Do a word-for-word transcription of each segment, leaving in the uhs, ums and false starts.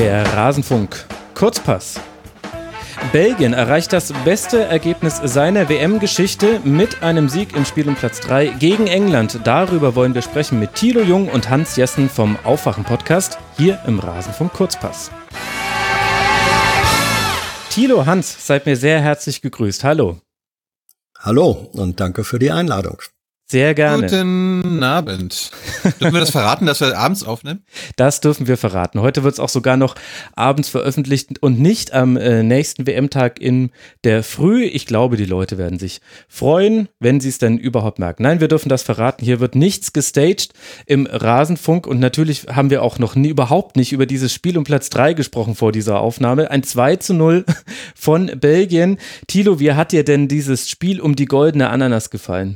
Der Rasenfunk Kurzpass. Belgien erreicht das beste Ergebnis seiner W M-Geschichte mit einem Sieg im Spiel um Platz drei gegen England. Darüber wollen wir sprechen mit Thilo Jung und Hans Jessen vom Aufwachen-Podcast hier im Rasenfunk Kurzpass. Thilo, Hans, seid mir sehr herzlich gegrüßt. Hallo. Hallo und danke für die Einladung. Sehr gerne. Guten Abend. Dürfen wir das verraten, dass wir abends aufnehmen? Das dürfen wir verraten. Heute wird es auch sogar noch abends veröffentlicht und nicht am äh, nächsten W M-Tag in der Früh. Ich glaube, die Leute werden sich freuen, wenn sie es denn überhaupt merken. Nein, wir dürfen das verraten. Hier wird nichts gestaged im Rasenfunk und natürlich haben wir auch noch nie, überhaupt nicht über dieses Spiel um Platz drei gesprochen vor dieser Aufnahme. Ein zwei zu null von Belgien. Thilo, wie hat dir denn dieses Spiel um die goldene Ananas gefallen?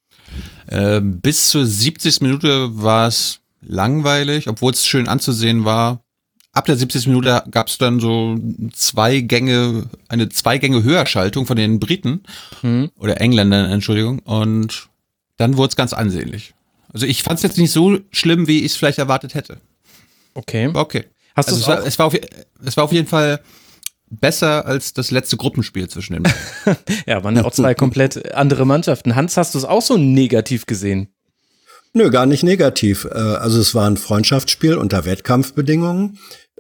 Äh, bis zur siebzigsten Minute war es langweilig, obwohl es schön anzusehen war. Ab der siebzigsten Minute gab es dann so zwei Gänge, eine zwei Gänge Höherschaltung von den Briten mhm. oder Engländern, Entschuldigung. Und dann wurde es ganz ansehnlich. Also ich fand es jetzt nicht so schlimm, wie ich es vielleicht erwartet hätte. Okay. War okay. Hast also es, war, es, war auf, es war auf jeden Fall besser als das letzte Gruppenspiel zwischen den beiden. Ja, waren ja auch zwei komplett andere Mannschaften. Hans, hast du es auch so negativ gesehen? Nö, gar nicht negativ. Also es war ein Freundschaftsspiel unter Wettkampfbedingungen.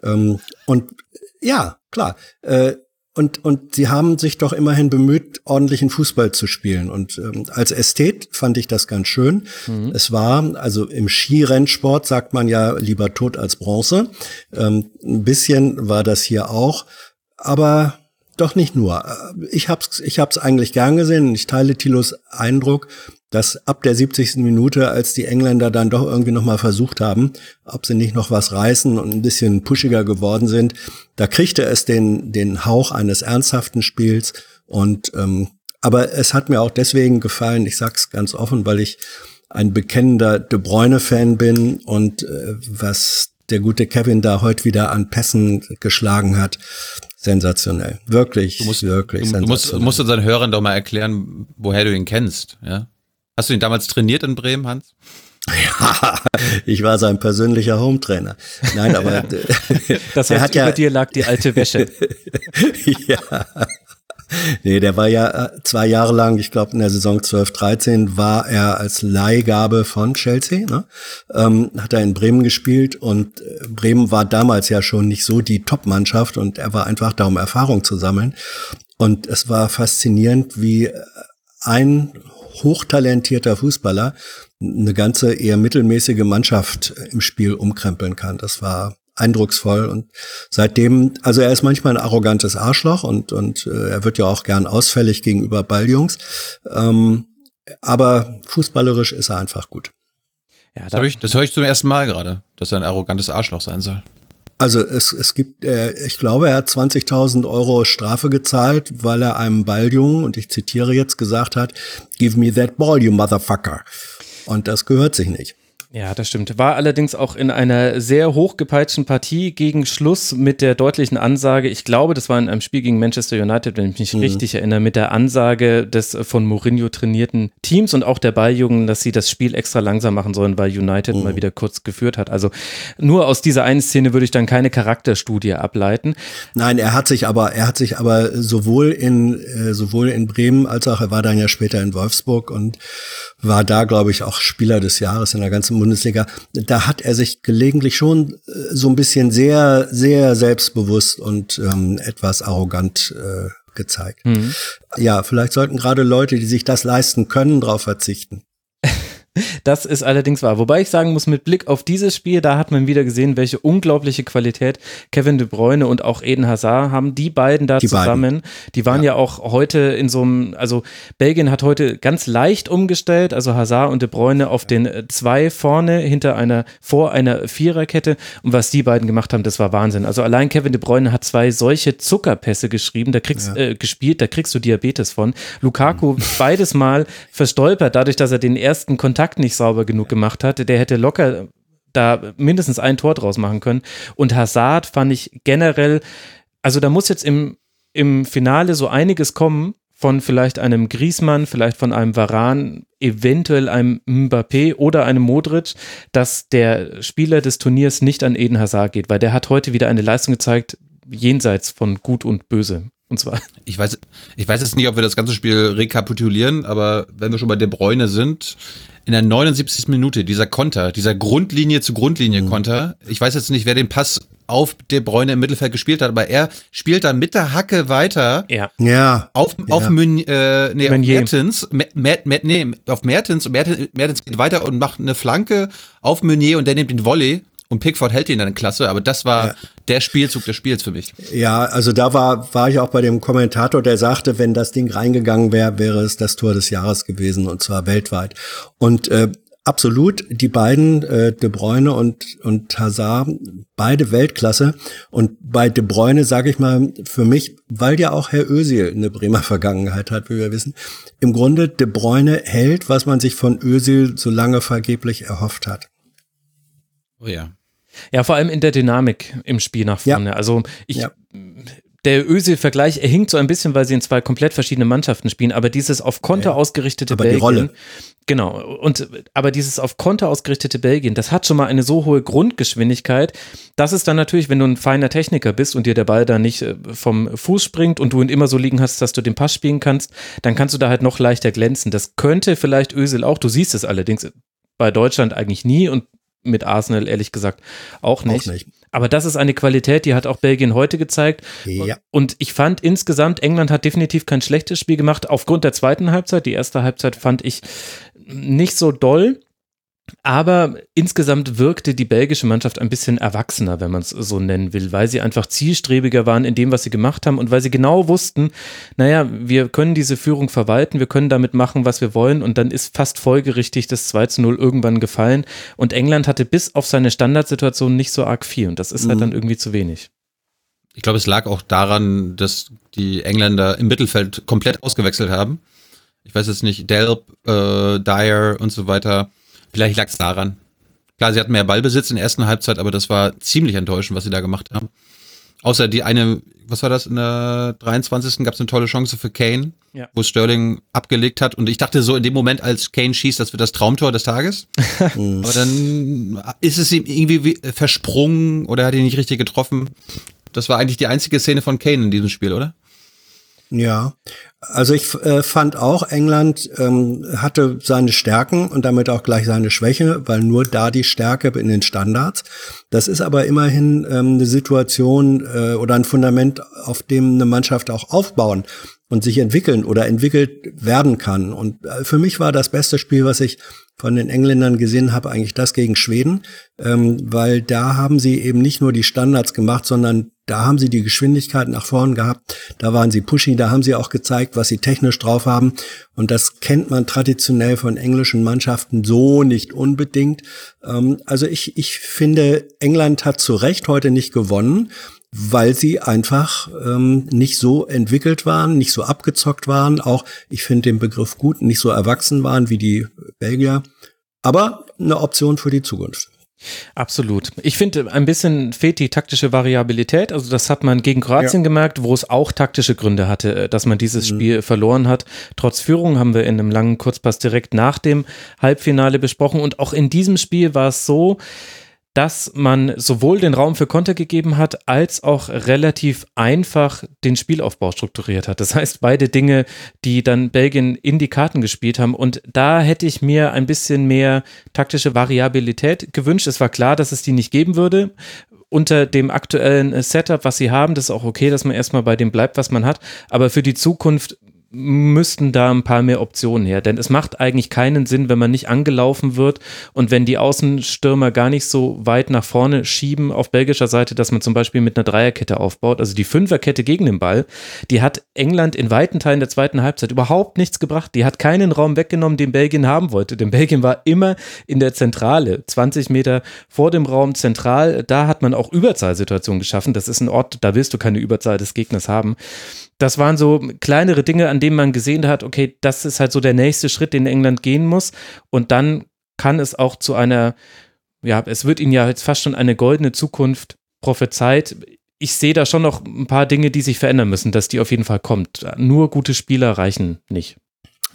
Und ja, klar. Und, und sie haben sich doch immerhin bemüht, ordentlichen Fußball zu spielen. Und als Ästhet fand ich das ganz schön. Mhm. Es war, also im Skirennsport sagt man ja lieber tot als Bronze. Ein bisschen war das hier auch. Aber doch nicht nur. Ich hab's, ich hab's eigentlich gern gesehen und ich teile Thilos Eindruck, dass ab der siebzigsten Minute, als die Engländer dann doch irgendwie nochmal versucht haben, ob sie nicht noch was reißen und ein bisschen pushiger geworden sind, da kriegte es den, den Hauch eines ernsthaften Spiels. Und, ähm, aber es hat mir auch deswegen gefallen, ich sag's ganz offen, weil ich ein bekennender De Bruyne-Fan bin und äh, was der gute Kevin da heute wieder an Pässen geschlagen hat, sensationell. Wirklich, du musst, wirklich du, sensationell. Du musst, musst unseren Hörern doch mal erklären, woher du ihn kennst. Ja? Hast du ihn damals trainiert in Bremen, Hans? Ja, ich war sein persönlicher Hometrainer. Nein, aber das heißt, über ja, dir lag die alte Wäsche. Ja. Nee, der war ja zwei Jahre lang, ich glaube in der Saison zwölf dreizehn war er als Leihgabe von Chelsea, ne? Ähm, hat er in Bremen gespielt und Bremen war damals ja schon nicht so die Top-Mannschaft und er war einfach da, um Erfahrung zu sammeln. Und es war faszinierend, wie ein hochtalentierter Fußballer eine ganze eher mittelmäßige Mannschaft im Spiel umkrempeln kann. Das war eindrucksvoll und seitdem, also er ist manchmal ein arrogantes Arschloch und und äh, er wird ja auch gern ausfällig gegenüber Balljungs, ähm, aber fußballerisch ist er einfach gut. Ja, das, ich, das höre ich zum ersten Mal gerade, dass er ein arrogantes Arschloch sein soll. Also es es gibt, äh, ich glaube, er hat zwanzigtausend Euro Strafe gezahlt, weil er einem Balljungen, und ich zitiere jetzt, gesagt hat, "Give me that ball, you motherfucker." Und das gehört sich nicht. Ja, das stimmt. War allerdings auch in einer sehr hochgepeitschten Partie gegen Schluss mit der deutlichen Ansage, ich glaube, das war in einem Spiel gegen Manchester United, wenn ich mich mhm. richtig erinnere, mit der Ansage des von Mourinho trainierten Teams und auch der Balljungen, dass sie das Spiel extra langsam machen sollen, weil United mhm. mal wieder kurz geführt hat. Also nur aus dieser einen Szene würde ich dann keine Charakterstudie ableiten. Nein, er hat sich aber, er hat sich aber sowohl in, äh, sowohl in Bremen als auch, er war dann ja später in Wolfsburg und war da, glaube ich, auch Spieler des Jahres in der ganzen Bundesliga. Da hat er sich gelegentlich schon so ein bisschen sehr, sehr selbstbewusst und ähm, etwas arrogant äh, gezeigt. Mhm. Ja, vielleicht sollten gerade Leute, die sich das leisten können, darauf verzichten. Das ist allerdings wahr. Wobei ich sagen muss, mit Blick auf dieses Spiel, da hat man wieder gesehen, welche unglaubliche Qualität Kevin De Bruyne und auch Eden Hazard haben. Die beiden da die zusammen, beiden. Die waren ja. ja auch heute in so einem, also Belgien hat heute ganz leicht umgestellt, also Hazard und De Bruyne auf den zwei vorne, hinter einer, vor einer Viererkette. Und was die beiden gemacht haben, das war Wahnsinn. Also allein Kevin De Bruyne hat zwei solche Zuckerpässe geschrieben, da kriegst, ja. äh, gespielt, da kriegst du Diabetes von. Lukaku mhm. beides Mal verstolpert, dadurch, dass er den ersten Kontakt nicht sauber genug gemacht hatte, der hätte locker da mindestens ein Tor draus machen können. Und Hazard fand ich generell, also da muss jetzt im, im Finale so einiges kommen von vielleicht einem Griezmann, vielleicht von einem Varane, eventuell einem Mbappé oder einem Modric, dass der Spieler des Turniers nicht an Eden Hazard geht, weil der hat heute wieder eine Leistung gezeigt, jenseits von Gut und Böse. Und zwar. Ich weiß, ich weiß jetzt nicht, ob wir das ganze Spiel rekapitulieren, aber wenn wir schon bei De Bruyne sind, in der neunundsiebzigsten Minute, dieser Konter, dieser Grundlinie zu Grundlinie Konter, ich weiß jetzt nicht, wer den Pass auf De Bruyne im Mittelfeld gespielt hat, aber er spielt dann mit der Hacke weiter. Ja. Ja. Auf, ja. auf, Mün, äh, nee, auf Meunier. Mertens, Mer, Mer, Mer, nee, auf Mertens, und Mertens, Mertens geht weiter und macht eine Flanke auf Meunier und der nimmt den Volley. Und Pickford hält ihn dann klasse, aber das war ja. der Spielzug des Spiels für mich. Ja, also da war war ich auch bei dem Kommentator, der sagte, wenn das Ding reingegangen wäre, wäre es das Tor des Jahres gewesen, und zwar weltweit. Und äh, absolut, die beiden, äh, De Bruyne und und Hazard, beide Weltklasse. Und bei De Bruyne sage ich mal für mich, weil ja auch Herr Özil eine Bremer Vergangenheit hat, wie wir wissen, im Grunde De Bruyne hält, was man sich von Özil so lange vergeblich erhofft hat. Oh ja. Ja, vor allem in der Dynamik im Spiel nach vorne. Ja. Also ich, ja. der Özil-Vergleich, er hinkt so ein bisschen, weil sie in zwei komplett verschiedenen Mannschaften spielen, aber dieses auf Konter ja. ausgerichtete aber Belgien. Die Rolle. Genau. Und, aber dieses auf Konter ausgerichtete Belgien, das hat schon mal eine so hohe Grundgeschwindigkeit, dass es dann natürlich, wenn du ein feiner Techniker bist und dir der Ball da nicht vom Fuß springt und du ihn immer so liegen hast, dass du den Pass spielen kannst, dann kannst du da halt noch leichter glänzen. Das könnte vielleicht Özil auch, du siehst es allerdings bei Deutschland eigentlich nie und mit Arsenal ehrlich gesagt auch nicht. auch nicht. Aber das ist eine Qualität, die hat auch Belgien heute gezeigt. Ja. Und ich fand insgesamt, England hat definitiv kein schlechtes Spiel gemacht, aufgrund der zweiten Halbzeit. Die erste Halbzeit fand ich nicht so doll. Aber insgesamt wirkte die belgische Mannschaft ein bisschen erwachsener, wenn man es so nennen will, weil sie einfach zielstrebiger waren in dem, was sie gemacht haben und weil sie genau wussten, naja, wir können diese Führung verwalten, wir können damit machen, was wir wollen, und dann ist fast folgerichtig das zwei zu null irgendwann gefallen, und England hatte bis auf seine Standardsituation nicht so arg viel, und das ist mhm. halt dann irgendwie zu wenig. Ich glaube, es lag auch daran, dass die Engländer im Mittelfeld komplett ausgewechselt haben. Ich weiß jetzt nicht, Delp, äh, Dyer und so weiter. Vielleicht lag es daran. Klar, sie hatten mehr Ballbesitz in der ersten Halbzeit, aber das war ziemlich enttäuschend, was sie da gemacht haben. Außer die eine, was war das, in der dreiundzwanzigsten gab es eine tolle Chance für Kane, ja. wo Sterling abgelegt hat. Und ich dachte so in dem Moment, als Kane schießt, das wird das Traumtor des Tages. Aber dann ist es ihm irgendwie versprungen oder er hat ihn nicht richtig getroffen. Das war eigentlich die einzige Szene von Kane in diesem Spiel, oder? Ja, also ich äh, fand auch, England ähm, hatte seine Stärken und damit auch gleich seine Schwäche, weil nur da die Stärke in den Standards. Das ist aber immerhin ähm, eine Situation äh, oder ein Fundament, auf dem eine Mannschaft auch aufbauen und sich entwickeln oder entwickelt werden kann. Und äh, für mich war das beste Spiel, was ich von den Engländern gesehen habe, eigentlich das gegen Schweden, ähm, weil da haben sie eben nicht nur die Standards gemacht, sondern da haben sie die Geschwindigkeit nach vorn gehabt, da waren sie pushy, da haben sie auch gezeigt, was sie technisch drauf haben, und das kennt man traditionell von englischen Mannschaften so nicht unbedingt. Ähm, also ich, ich finde, England hat zu Recht heute nicht gewonnen, weil sie einfach ähm, nicht so entwickelt waren, nicht so abgezockt waren, auch, ich finde den Begriff gut, nicht so erwachsen waren wie die Belgier, aber eine Option für die Zukunft. Absolut. Ich finde, ein bisschen fehlt die taktische Variabilität. Also das hat man gegen Kroatien ja. gemerkt, wo es auch taktische Gründe hatte, dass man dieses mhm. Spiel verloren hat. Trotz Führung haben wir in einem langen Kurzpass direkt nach dem Halbfinale besprochen. Und auch in diesem Spiel war es so, dass man sowohl den Raum für Konter gegeben hat, als auch relativ einfach den Spielaufbau strukturiert hat. Das heißt, beide Dinge, die dann Belgien in die Karten gespielt haben. Und da hätte ich mir ein bisschen mehr taktische Variabilität gewünscht. Es war klar, dass es die nicht geben würde. Unter dem aktuellen Setup, was sie haben, das ist auch okay, dass man erstmal bei dem bleibt, was man hat. Aber für die Zukunft müssten da ein paar mehr Optionen her, denn es macht eigentlich keinen Sinn, wenn man nicht angelaufen wird und wenn die Außenstürmer gar nicht so weit nach vorne schieben auf belgischer Seite, dass man zum Beispiel mit einer Dreierkette aufbaut, also die Fünferkette gegen den Ball, die hat England in weiten Teilen der zweiten Halbzeit überhaupt nichts gebracht, die hat keinen Raum weggenommen, den Belgien haben wollte, denn Belgien war immer in der Zentrale, zwanzig Meter vor dem Raum zentral, da hat man auch Überzahlsituationen geschaffen, das ist ein Ort, da willst du keine Überzahl des Gegners haben. Das waren so kleinere Dinge, an denen man gesehen hat, okay, das ist halt so der nächste Schritt, den England gehen muss. Und dann kann es auch zu einer, ja, es wird ihnen ja jetzt fast schon eine goldene Zukunft prophezeit. Ich sehe da schon noch ein paar Dinge, die sich verändern müssen, dass die auf jeden Fall kommt. Nur gute Spieler reichen nicht.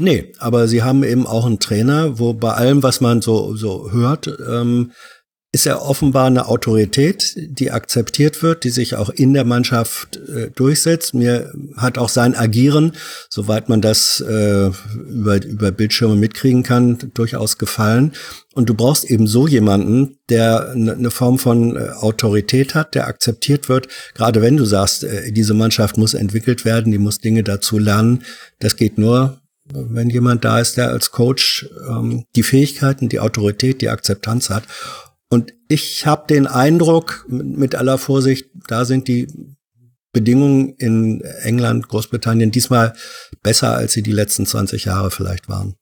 Nee, aber sie haben eben auch einen Trainer, wo bei allem, was man so so hört, ähm, ist er offenbar eine Autorität, die akzeptiert wird, die sich auch in der Mannschaft äh, durchsetzt. Mir hat auch sein Agieren, soweit man das äh, über, über Bildschirme mitkriegen kann, durchaus gefallen. Und du brauchst eben so jemanden, der eine ne Form von äh, Autorität hat, der akzeptiert wird. Gerade wenn du sagst, äh, diese Mannschaft muss entwickelt werden, die muss Dinge dazu lernen. Das geht nur, wenn jemand da ist, der als Coach ähm, die Fähigkeiten, die Autorität, die Akzeptanz hat. Und ich habe den Eindruck, mit aller Vorsicht, da sind die Bedingungen in England, Großbritannien diesmal besser, als sie die letzten zwanzig Jahre vielleicht waren.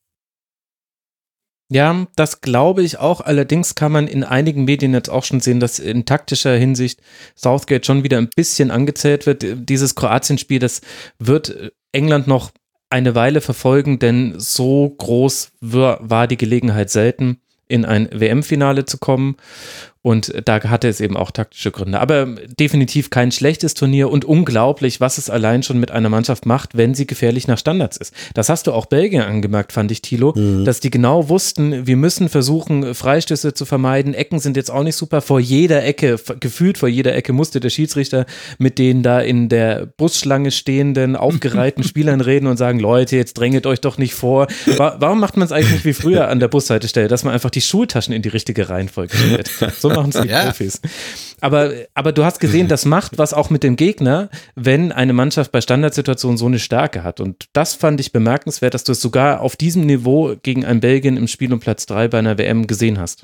Ja, das glaube ich auch. Allerdings kann man in einigen Medien jetzt auch schon sehen, dass in taktischer Hinsicht Southgate schon wieder ein bisschen angezählt wird. Dieses Kroatien-Spiel, das wird England noch eine Weile verfolgen, denn so groß war die Gelegenheit selten, in ein W M-Finale zu kommen, und da hatte es eben auch taktische Gründe. Aber definitiv kein schlechtes Turnier und unglaublich, was es allein schon mit einer Mannschaft macht, wenn sie gefährlich nach Standards ist. Das hast du auch Belgien angemerkt, fand ich, Thilo, mhm. dass die genau wussten, wir müssen versuchen, Freistöße zu vermeiden. Ecken sind jetzt auch nicht super. Vor jeder Ecke, gefühlt vor jeder Ecke musste der Schiedsrichter mit den da in der Busschlange stehenden, aufgereihten Spielern reden und sagen, Leute, jetzt drängelt euch doch nicht vor. Warum macht man es eigentlich nicht wie früher an der Bushaltestelle, dass man einfach die Schultaschen in die richtige Reihenfolge stellt? So machen es die ja. Profis. Aber, aber du hast gesehen, das macht was auch mit dem Gegner, wenn eine Mannschaft bei Standardsituationen so eine Stärke hat. Und das fand ich bemerkenswert, dass du es sogar auf diesem Niveau gegen ein Belgien im Spiel um Platz drei bei einer W M gesehen hast.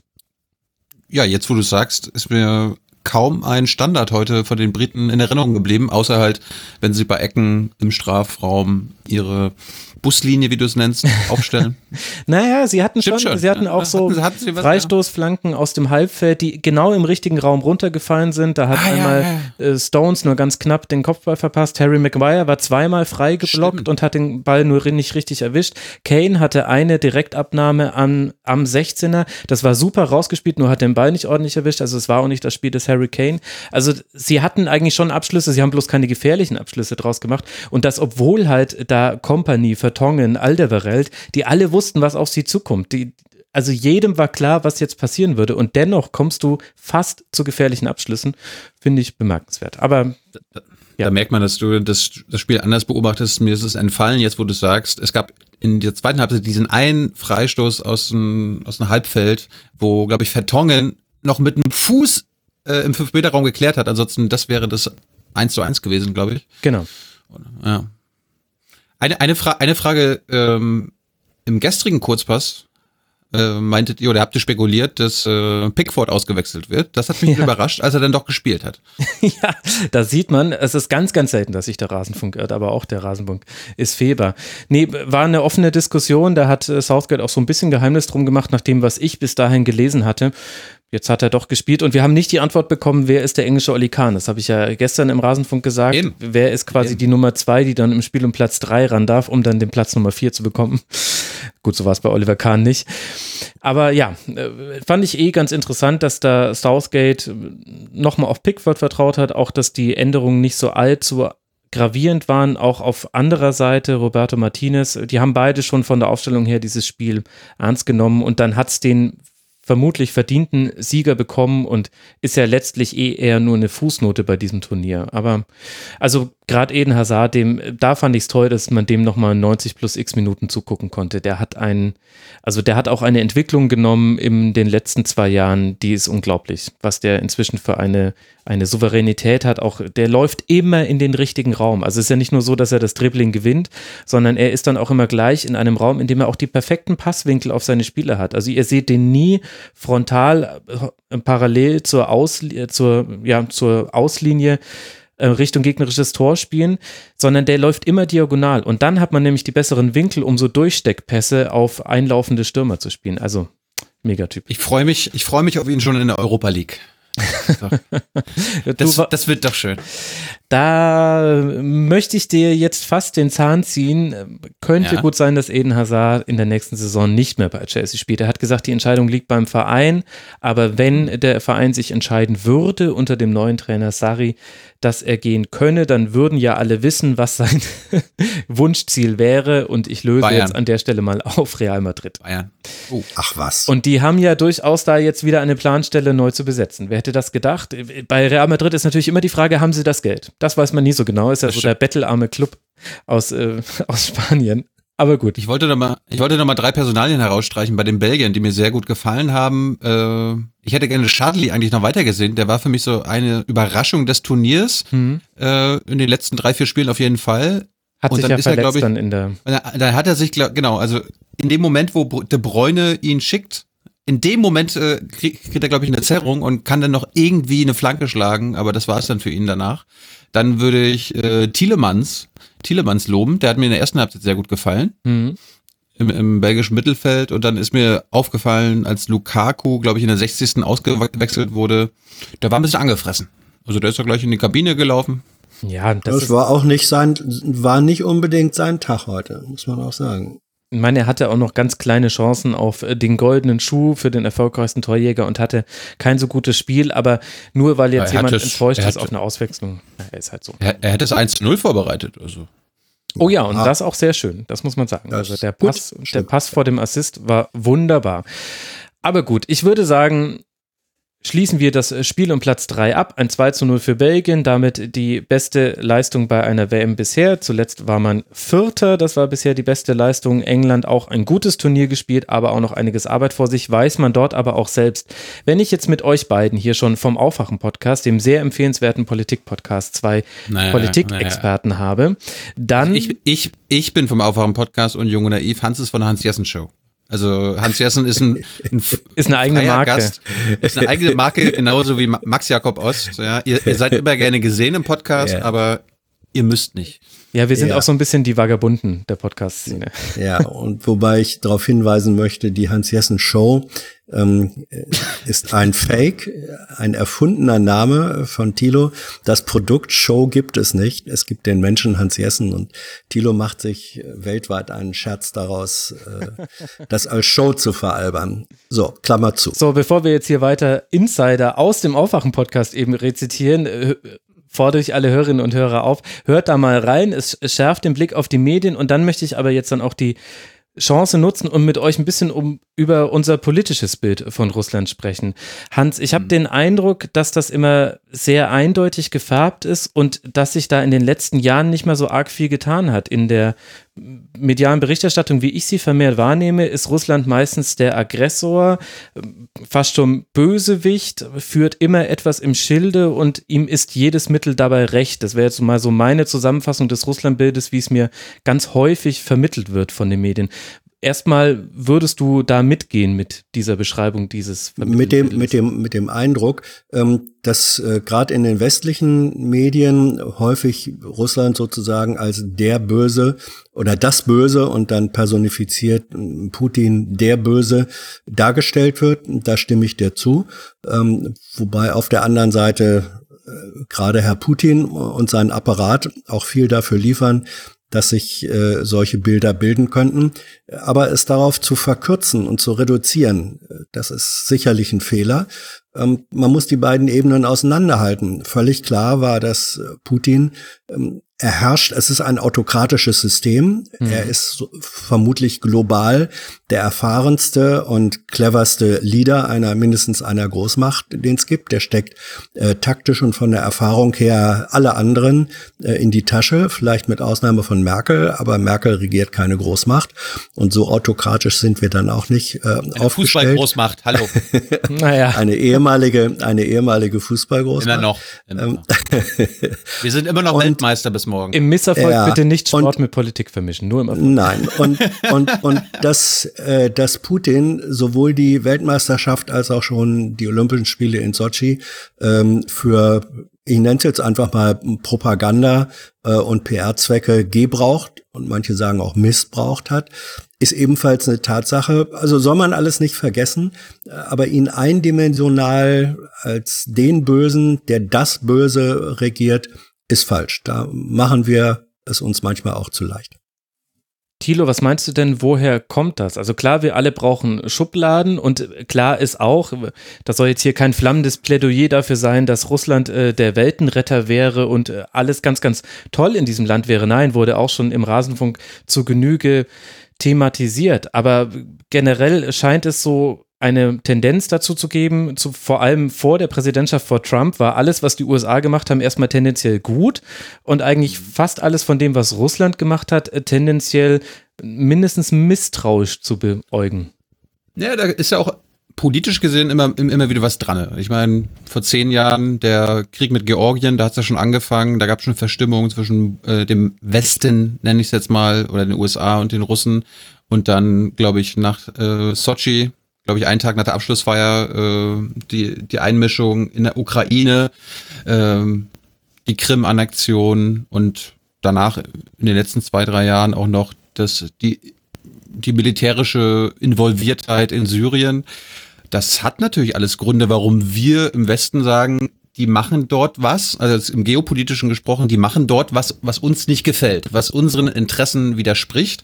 Ja, jetzt wo du sagst, ist mir kaum ein Standard heute von den Briten in Erinnerung geblieben, außer halt, wenn sie bei Ecken im Strafraum ihre Buslinie, wie du es nennst, aufstellen. Naja, sie hatten schon, schon, sie hatten auch so hatten, hatten sie was, Freistoßflanken ja. aus dem Halbfeld, die genau im richtigen Raum runtergefallen sind. Da hat ah, einmal ja, ja. Äh, Stones nur ganz knapp den Kopfball verpasst. Harry Maguire war zweimal frei geblockt Stimmt. und hat den Ball nur nicht richtig erwischt. Kane hatte eine Direktabnahme am, am sechzehner. Das war super rausgespielt, nur hat den Ball nicht ordentlich erwischt. Also es war auch nicht das Spiel des Harry Kane. Also sie hatten eigentlich schon Abschlüsse, sie haben bloß keine gefährlichen Abschlüsse draus gemacht. Und das, obwohl halt da Kompany, Vertongen, Alderweireld, die alle wussten, was auf sie zukommt. Die, also jedem war klar, was jetzt passieren würde, und dennoch kommst du fast zu gefährlichen Abschlüssen, finde ich bemerkenswert. Aber da, ja. da merkt man, dass du das, das Spiel anders beobachtest. Mir ist es entfallen, jetzt wo du sagst, es gab in der zweiten Halbzeit diesen einen Freistoß aus dem, aus dem Halbfeld, wo, glaube ich, Vertongen noch mit einem Fuß äh, im fünf Meter Raum geklärt hat. Ansonsten, das wäre das eins zu eins gewesen, glaube ich. Genau. Ja. Eine, eine, Fra- eine Frage, ähm, im gestrigen Kurzpass äh, meintet ihr oder habt ihr spekuliert, dass äh, Pickford ausgewechselt wird. Das hat mich ja. überrascht, als er dann doch gespielt hat. Ja, da sieht man, es ist ganz, ganz selten, dass sich der Rasenfunk irrt, aber auch der Rasenfunk ist fehlbar. Nee, war eine offene Diskussion, da hat äh, Southgate auch so ein bisschen Geheimnis drum gemacht, nach dem, was ich bis dahin gelesen hatte. Jetzt hat er doch gespielt und wir haben nicht die Antwort bekommen, wer ist der englische Oli Kahn. Das habe ich ja gestern im Rasenfunk gesagt. Eben. Wer ist quasi Eben. die Nummer zwei, die dann im Spiel um Platz drei ran darf, um dann den Platz Nummer vier zu bekommen. Gut, so war es bei Oliver Kahn nicht. Aber ja, fand ich eh ganz interessant, dass da Southgate nochmal auf Pickford vertraut hat, auch dass die Änderungen nicht so allzu gravierend waren, auch auf anderer Seite Roberto Martinez. Die haben beide schon von der Aufstellung her dieses Spiel ernst genommen und dann hat es den vermutlich verdienten Sieger bekommen und ist ja letztlich eh eher nur eine Fußnote bei diesem Turnier. Aber also gerade Eden Hazard, dem, da fand ich es toll, dass man dem nochmal neunzig plus x Minuten zugucken konnte. Der hat einen, also der hat auch eine Entwicklung genommen in den letzten zwei Jahren, die ist unglaublich, was der inzwischen für eine, eine Souveränität hat. Auch der läuft immer in den richtigen Raum. Also es ist ja nicht nur so, dass er das Dribbling gewinnt, sondern er ist dann auch immer gleich in einem Raum, in dem er auch die perfekten Passwinkel auf seine Spieler hat. Also ihr seht den nie frontal äh, parallel zur, Ausli- zur, ja, zur Auslinie äh, Richtung gegnerisches Tor spielen, sondern der läuft immer diagonal. Und dann hat man nämlich die besseren Winkel, um so Durchsteckpässe auf einlaufende Stürmer zu spielen. Also Megatyp. Ich freue mich, ich freue mich auf ihn schon in der Europa League. Das, das wird doch schön. Da möchte ich dir jetzt fast den Zahn ziehen. Könnte ja. gut sein, dass Eden Hazard in der nächsten Saison nicht mehr bei Chelsea spielt. Er hat gesagt, die Entscheidung liegt beim Verein, aber wenn der Verein sich entscheiden würde unter dem neuen Trainer Sarri, dass er gehen könne, dann würden ja alle wissen, was sein Wunschziel wäre, und ich löse Bayern. Jetzt an der Stelle mal auf Real Madrid. Bayern. Oh. Ach was. Und die haben ja durchaus da jetzt wieder eine Planstelle neu zu besetzen. Wer hätte das gedacht? Bei Real Madrid ist natürlich immer die Frage, haben sie das Geld? Das weiß man nie so genau, ist ja das so stimmt. Der bettelarme Club aus, äh, aus Spanien. Aber gut. Ich wollte noch mal, ich wollte noch mal drei Personalien herausstreichen bei den Belgiern, die mir sehr gut gefallen haben. Äh, ich hätte gerne Chadli eigentlich noch weiter gesehen. Der war für mich so eine Überraschung des Turniers. Mhm. Äh, in den letzten drei, vier Spielen auf jeden Fall. Hat und sich dann ja ist verletzt er, glaube ich, dann in der... Dann hat er sich, genau, also in dem Moment, wo De Bruyne ihn schickt, in dem Moment äh, kriegt, kriegt er, glaube ich, eine Zerrung und kann dann noch irgendwie eine Flanke schlagen, aber das war es dann für ihn danach. Dann würde ich äh, Tielemans, Tielemans loben, der hat mir in der ersten Halbzeit sehr gut gefallen, mhm. im, im belgischen Mittelfeld, und dann ist mir aufgefallen, als Lukaku, glaube ich, in der sechzigsten ausgewechselt wurde, der war ein bisschen angefressen. Also der ist doch gleich in die Kabine gelaufen. Ja, das, das war auch nicht sein, war nicht unbedingt sein Tag heute, muss man auch sagen. Ich meine, er hatte auch noch ganz kleine Chancen auf den goldenen Schuh für den erfolgreichsten Torjäger und hatte kein so gutes Spiel, aber nur weil jetzt jemand es, enttäuscht ist auf eine Auswechslung. Ja, er ist halt so. Er, er hätte es eins zu null vorbereitet. Also. Oh ja, und ah. das auch sehr schön, das muss man sagen. Das also der Pass, der Pass vor dem Assist war wunderbar. Aber gut, ich würde sagen, schließen wir das Spiel um Platz drei ab. Ein zwei zu null für Belgien, damit die beste Leistung bei einer W M bisher. Zuletzt war man Vierter, das war bisher die beste Leistung. England auch ein gutes Turnier gespielt, aber auch noch einiges Arbeit vor sich, weiß man dort aber auch selbst. Wenn ich jetzt mit euch beiden hier schon vom Aufwachen-Podcast, dem sehr empfehlenswerten Politik-Podcast, zwei naja, Politikexperten naja. habe, dann... Ich, ich, ich bin vom Aufwachen-Podcast und Jung und Naiv, Hans ist von der Hans-Jessen-Show. Also Hans Jessen ist ein, ein ist eine eigene Marke. Gast, ist eine eigene Marke, genauso wie Max Jakob Ost. Ja, ihr, ihr seid immer gerne gesehen im Podcast, yeah. aber ihr müsst nicht. Ja, wir sind ja. auch so ein bisschen die Vagabunden der Podcast-Szene. Ja, und wobei ich darauf hinweisen möchte, die Hans-Jessen-Show ähm, ist ein Fake, ein erfundener Name von Thilo. Das Produkt Show gibt es nicht. Es gibt den Menschen Hans Jessen, und Thilo macht sich weltweit einen Scherz daraus, äh, das als Show zu veralbern. So, Klammer zu. So, bevor wir jetzt hier weiter Insider aus dem Aufwachen-Podcast eben rezitieren, äh, fordere ich alle Hörerinnen und Hörer auf, hört da mal rein, es, es schärft den Blick auf die Medien, und dann möchte ich aber jetzt dann auch die Chance nutzen und mit euch ein bisschen um über unser politisches Bild von Russland sprechen. Hans, ich habe mhm. den Eindruck, dass das immer sehr eindeutig gefärbt ist und dass sich da in den letzten Jahren nicht mehr so arg viel getan hat. In der medialen Berichterstattung, wie ich sie vermehrt wahrnehme, ist Russland meistens der Aggressor, fast schon Bösewicht, führt immer etwas im Schilde und ihm ist jedes Mittel dabei recht. Das wäre jetzt mal so meine Zusammenfassung des Russlandbildes, wie es mir ganz häufig vermittelt wird von den Medien. Erstmal würdest du da mitgehen mit dieser Beschreibung dieses mit dem mit dem mit dem Eindruck, ähm, dass äh, gerade in den westlichen Medien häufig Russland sozusagen als der Böse oder das Böse und dann personifiziert Putin der Böse dargestellt wird. Da stimme ich dir zu. Ähm, wobei auf der anderen Seite äh, gerade Herr Putin und sein Apparat auch viel dafür liefern, dass sich äh, solche Bilder bilden könnten. Aber es darauf zu verkürzen und zu reduzieren, das ist sicherlich ein Fehler. Ähm, man muss die beiden Ebenen auseinanderhalten. Völlig klar war, dass Putin, ähm, er herrscht, es ist ein autokratisches System. Mhm. Er ist vermutlich global der erfahrenste und cleverste Leader einer, mindestens einer Großmacht, den es gibt. Der steckt äh, taktisch und von der Erfahrung her alle anderen äh, in die Tasche, vielleicht mit Ausnahme von Merkel, aber Merkel regiert keine Großmacht. Und so autokratisch sind wir dann auch nicht äh, eine aufgestellt. Fußballgroßmacht, hallo. Naja. Eine ehemalige, eine ehemalige Fußballgroßmacht. Immer noch. Immer noch. Wir sind immer noch und, Weltmeister bis morgen. Im Misserfolg ja, bitte nicht Sport und, mit Politik vermischen, nur im Erfolg. Nein, und, und, und dass, äh, dass Putin sowohl die Weltmeisterschaft als auch schon die Olympischen Spiele in Sotschi ähm, für, ich nenne es jetzt einfach mal Propaganda äh, und P R-Zwecke gebraucht und manche sagen auch missbraucht hat, ist ebenfalls eine Tatsache. Also soll man alles nicht vergessen, aber ihn eindimensional als den Bösen, der das Böse regiert, ist falsch. Da machen wir es uns manchmal auch zu leicht. Thilo, was meinst du denn, woher kommt das? Also klar, wir alle brauchen Schubladen und klar ist auch, das soll jetzt hier kein flammendes Plädoyer dafür sein, dass Russland äh, der Weltenretter wäre und äh, alles ganz, ganz toll in diesem Land wäre. Nein, wurde auch schon im Rasenfunk zu Genüge thematisiert. Aber generell scheint es so eine Tendenz dazu zu geben, zu, vor allem vor der Präsidentschaft vor Trump war alles, was die U S A gemacht haben, erstmal tendenziell gut und eigentlich fast alles von dem, was Russland gemacht hat, tendenziell mindestens misstrauisch zu beäugen. Ja, da ist ja auch politisch gesehen immer, immer wieder was dran. Ich meine, vor zehn Jahren der Krieg mit Georgien, da hat es ja schon angefangen, da gab es schon Verstimmungen zwischen äh, dem Westen, nenne ich es jetzt mal, oder den U S A und den Russen und dann, glaube ich, nach äh, Sochi, glaube ich, einen Tag nach der Abschlussfeier, äh, die, die Einmischung in der Ukraine, äh, die Krim-Annexion und danach in den letzten zwei, drei Jahren auch noch das, die, die militärische Involviertheit in Syrien. Das hat natürlich alles Gründe, warum wir im Westen sagen, die machen dort was, also im Geopolitischen gesprochen, die machen dort was, was uns nicht gefällt, was unseren Interessen widerspricht.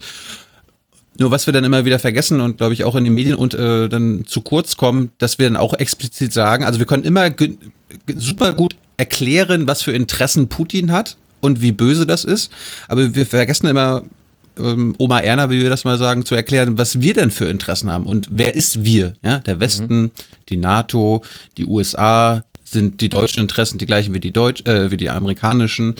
Nur was wir dann immer wieder vergessen und glaube ich auch in den Medien und äh, dann zu kurz kommen, dass wir dann auch explizit sagen, also wir können immer g- g- super gut erklären, was für Interessen Putin hat und wie böse das ist, aber wir vergessen immer, ähm, Oma Erna, wie wir das mal sagen, zu erklären, was wir denn für Interessen haben und wer ist wir? Ja, der Westen, mhm. die NATO, die U S A, sind die deutschen Interessen die gleichen wie die Deutsch, äh, wie die amerikanischen.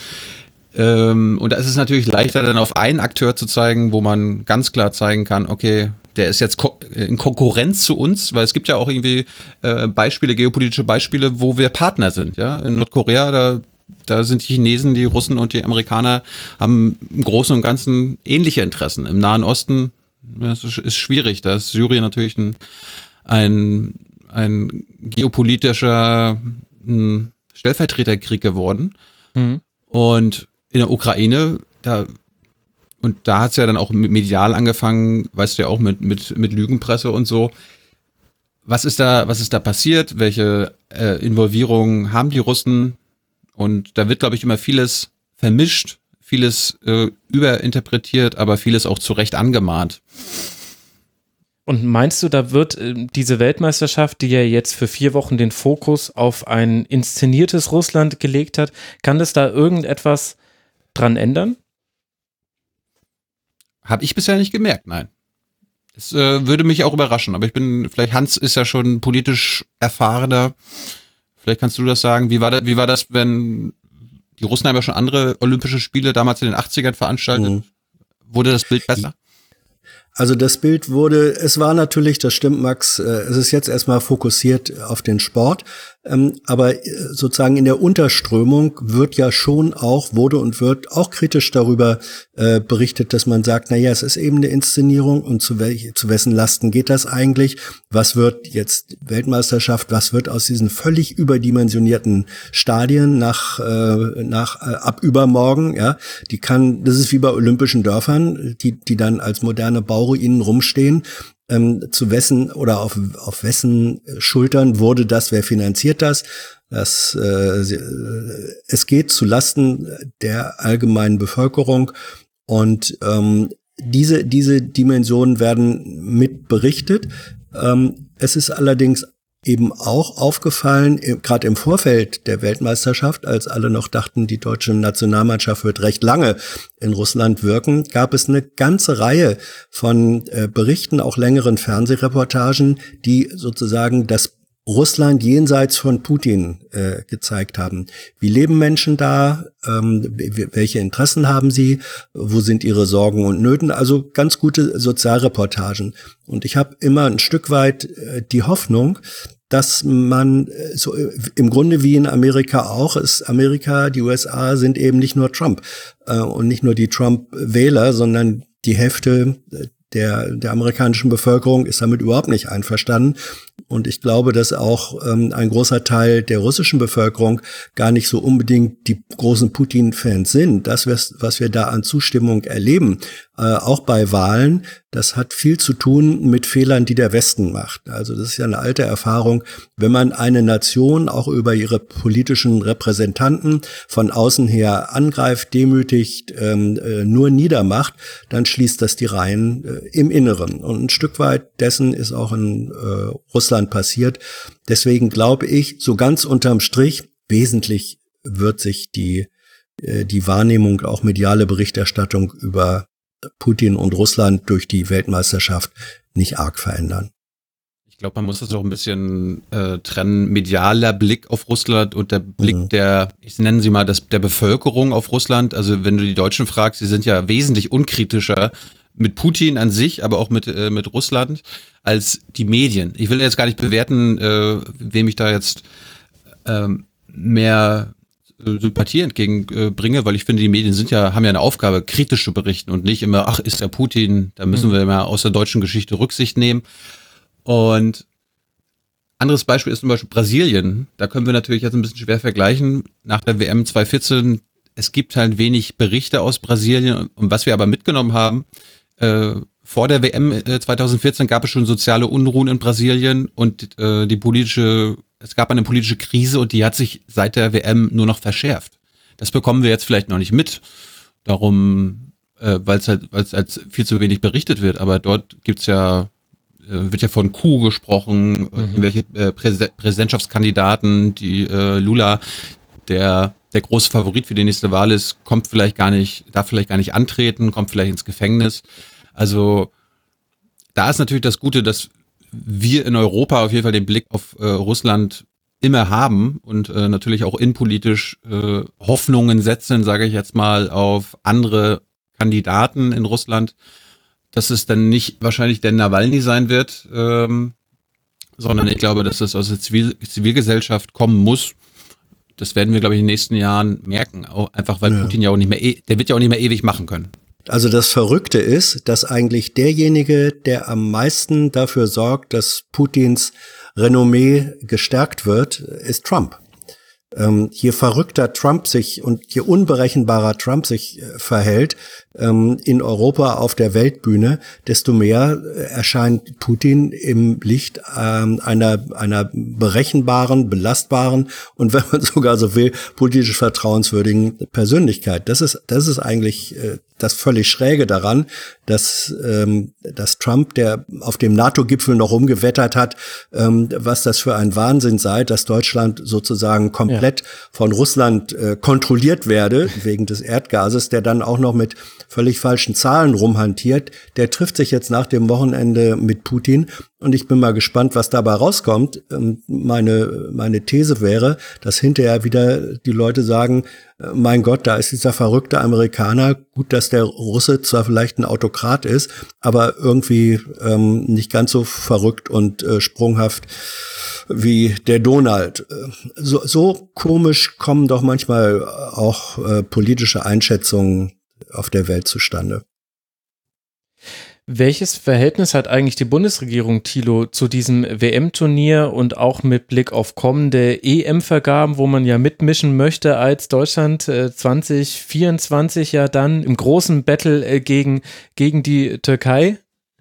Ähm, und da ist es natürlich leichter, dann auf einen Akteur zu zeigen, wo man ganz klar zeigen kann, okay, der ist jetzt ko- in Konkurrenz zu uns, weil es gibt ja auch irgendwie äh, Beispiele, geopolitische Beispiele, wo wir Partner sind. Ja, in Nordkorea, da, da sind die Chinesen, die Russen und die Amerikaner haben im Großen und Ganzen ähnliche Interessen. Im Nahen Osten, das ist, ist schwierig, da ist Syrien natürlich ein, ein, ein geopolitischer ein Stellvertreterkrieg geworden. Mhm. Und in der Ukraine, da und da hat's ja dann auch medial angefangen, weißt du ja auch mit mit mit Lügenpresse und so. Was ist da, was ist da passiert? Welche äh, Involvierungen haben die Russen? Und da wird, glaube ich, immer vieles vermischt, vieles äh, überinterpretiert, aber vieles auch zu Recht angemahnt. Und meinst du, da wird äh, diese Weltmeisterschaft, die ja jetzt für vier Wochen den Fokus auf ein inszeniertes Russland gelegt hat, kann das da irgendetwas dran ändern? Habe ich bisher nicht gemerkt, nein. Es äh, würde mich auch überraschen, aber ich bin, vielleicht Hans ist ja schon politisch erfahrener. Vielleicht kannst du das sagen. Wie war das, wie war das, wenn die Russen haben ja schon andere Olympische Spiele damals in den achtzigern veranstaltet? Mhm. Wurde das Bild besser? Also das Bild wurde, es war natürlich, das stimmt Max, es ist jetzt erstmal fokussiert auf den Sport, aber sozusagen in der Unterströmung wird ja schon auch, wurde und wird auch kritisch darüber äh, berichtet, dass man sagt, na ja, es ist eben eine Inszenierung und zu, welch, zu wessen Lasten geht das eigentlich? Was wird jetzt Weltmeisterschaft, was wird aus diesen völlig überdimensionierten Stadien nach, äh, nach äh, ab übermorgen, ja? Die kann, das ist wie bei olympischen Dörfern, die, die dann als moderne Bauruinen rumstehen. Ähm, zu wessen oder auf, auf wessen Schultern wurde das, wer finanziert das? Das äh, es geht zu Lasten der allgemeinen Bevölkerung und ähm, diese diese Dimensionen werden mit berichtet. Ähm, es ist allerdings eben auch aufgefallen, gerade im Vorfeld der Weltmeisterschaft, als alle noch dachten, die deutsche Nationalmannschaft wird recht lange in Russland wirken, gab es eine ganze Reihe von äh, Berichten, auch längeren Fernsehreportagen, die sozusagen das Russland jenseits von Putin äh, gezeigt haben. Wie leben Menschen da? Ähm, welche Interessen haben sie? Wo sind ihre Sorgen und Nöten? Also ganz gute Sozialreportagen. Und ich habe immer ein Stück weit äh, die Hoffnung, dass man äh, so äh, im Grunde wie in Amerika auch ist, Amerika, die U S A sind eben nicht nur Trump äh, und nicht nur die Trump-Wähler, sondern die Hälfte der der amerikanischen Bevölkerung ist damit überhaupt nicht einverstanden. Und ich glaube, dass auch ähm, ein großer Teil der russischen Bevölkerung gar nicht so unbedingt die großen Putin-Fans sind. Das, was wir da an Zustimmung erleben, äh, auch bei Wahlen, das hat viel zu tun mit Fehlern, die der Westen macht. Also das ist ja eine alte Erfahrung. Wenn man eine Nation auch über ihre politischen Repräsentanten von außen her angreift, demütigt, ähm, äh, nur niedermacht, dann schließt das die Reihen äh, im Inneren. Und ein Stück weit dessen ist auch in äh, Russland passiert. Deswegen glaube ich, so ganz unterm Strich, wesentlich wird sich die, äh, die Wahrnehmung, auch mediale Berichterstattung über Putin und Russland durch die Weltmeisterschaft nicht arg verändern. Ich glaube, man muss das auch ein bisschen äh, trennen, medialer Blick auf Russland und der Blick mhm. der, ich nenne sie mal, das, der Bevölkerung auf Russland. Also wenn du die Deutschen fragst, sie sind ja wesentlich unkritischer mit Putin an sich, aber auch mit äh, mit Russland als die Medien. Ich will jetzt gar nicht bewerten, äh, wem ich da jetzt ähm, mehr Sympathie entgegenbringe, äh, weil ich finde, die Medien sind ja, haben ja eine Aufgabe, kritisch zu berichten und nicht immer, ach, ist der Putin, da müssen mhm. wir mal aus der deutschen Geschichte Rücksicht nehmen. Und anderes Beispiel ist zum Beispiel Brasilien. Da können wir natürlich jetzt ein bisschen schwer vergleichen. Nach der W M zwanzig vierzehn, es gibt halt wenig Berichte aus Brasilien. Und was wir aber mitgenommen haben, äh, vor der W M zwanzig vierzehn gab es schon soziale Unruhen in Brasilien und äh, die politische Es gab eine politische Krise und die hat sich seit der W M nur noch verschärft. Das bekommen wir jetzt vielleicht noch nicht mit, darum, äh, weil es halt, weil es halt viel zu wenig berichtet wird. Aber dort gibt's ja, äh, wird ja von Coup gesprochen, mhm. irgendwelche äh, Präs- Präsidentschaftskandidaten, die äh, Lula, der der große Favorit für die nächste Wahl ist, kommt vielleicht gar nicht, darf vielleicht gar nicht antreten, kommt vielleicht ins Gefängnis. Also da ist natürlich das Gute, dass wir in Europa auf jeden Fall den Blick auf äh, Russland immer haben und äh, natürlich auch innenpolitisch äh, Hoffnungen setzen, sage ich jetzt mal, auf andere Kandidaten in Russland, dass es dann nicht wahrscheinlich der Nawalny sein wird, ähm, sondern ich glaube, dass es aus der Zivil- Zivilgesellschaft kommen muss. Das werden wir, glaube ich, in den nächsten Jahren merken, auch einfach weil ja. Putin ja auch nicht mehr, e- der wird ja auch nicht mehr ewig machen können. Also das Verrückte ist, dass eigentlich derjenige, der am meisten dafür sorgt, dass Putins Renommee gestärkt wird, ist Trump. Ähm, je verrückter Trump sich und je unberechenbarer Trump sich äh, verhält ähm, in Europa auf der Weltbühne, desto mehr äh, erscheint Putin im Licht ähm, einer einer berechenbaren, belastbaren und wenn man sogar so will, politisch vertrauenswürdigen Persönlichkeit. Das ist das ist eigentlich äh, das völlig Schräge daran, dass ähm, dass Trump, der auf dem NATO-Gipfel noch rumgewettert hat, ähm, was das für ein Wahnsinn sei, dass Deutschland sozusagen komplett ja. von Russland äh, kontrolliert werde, wegen des Erdgases, der dann auch noch mit völlig falschen Zahlen rumhantiert. Der trifft sich jetzt nach dem Wochenende mit Putin und ich bin mal gespannt, was dabei rauskommt. Ähm, meine meine These wäre, dass hinterher wieder die Leute sagen, mein Gott, da ist dieser verrückte Amerikaner. Gut, dass der Russe zwar vielleicht ein Autokrat ist, aber irgendwie ähm, nicht ganz so verrückt und äh, sprunghaft wie der Donald. So, so komisch kommen doch manchmal auch äh, politische Einschätzungen auf der Welt zustande. Welches Verhältnis hat eigentlich die Bundesregierung, Thilo, zu diesem W M-Turnier und auch mit Blick auf kommende E M-Vergaben, wo man ja mitmischen möchte als Deutschland äh, zwanzig vierundzwanzig ja dann im großen Battle äh, gegen, gegen die Türkei?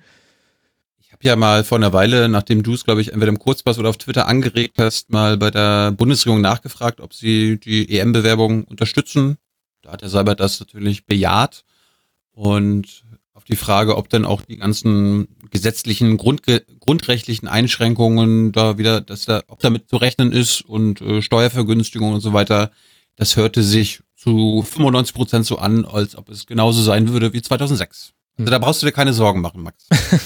Ich habe ja mal vor einer Weile, nachdem du es, glaube ich, entweder im Kurzpass oder auf Twitter angeregt hast, mal bei der Bundesregierung nachgefragt, ob sie die E M-Bewerbung unterstützen. Da hat der Seibert das natürlich bejaht und auf die Frage, ob dann auch die ganzen gesetzlichen, Grundge- grundrechtlichen Einschränkungen da wieder, dass da, ob damit zu rechnen ist und äh, Steuervergünstigungen und so weiter, das hörte sich zu fünfundneunzig Prozent so an, als ob es genauso sein würde wie zweitausendsechs. Also da brauchst du dir keine Sorgen machen, Max.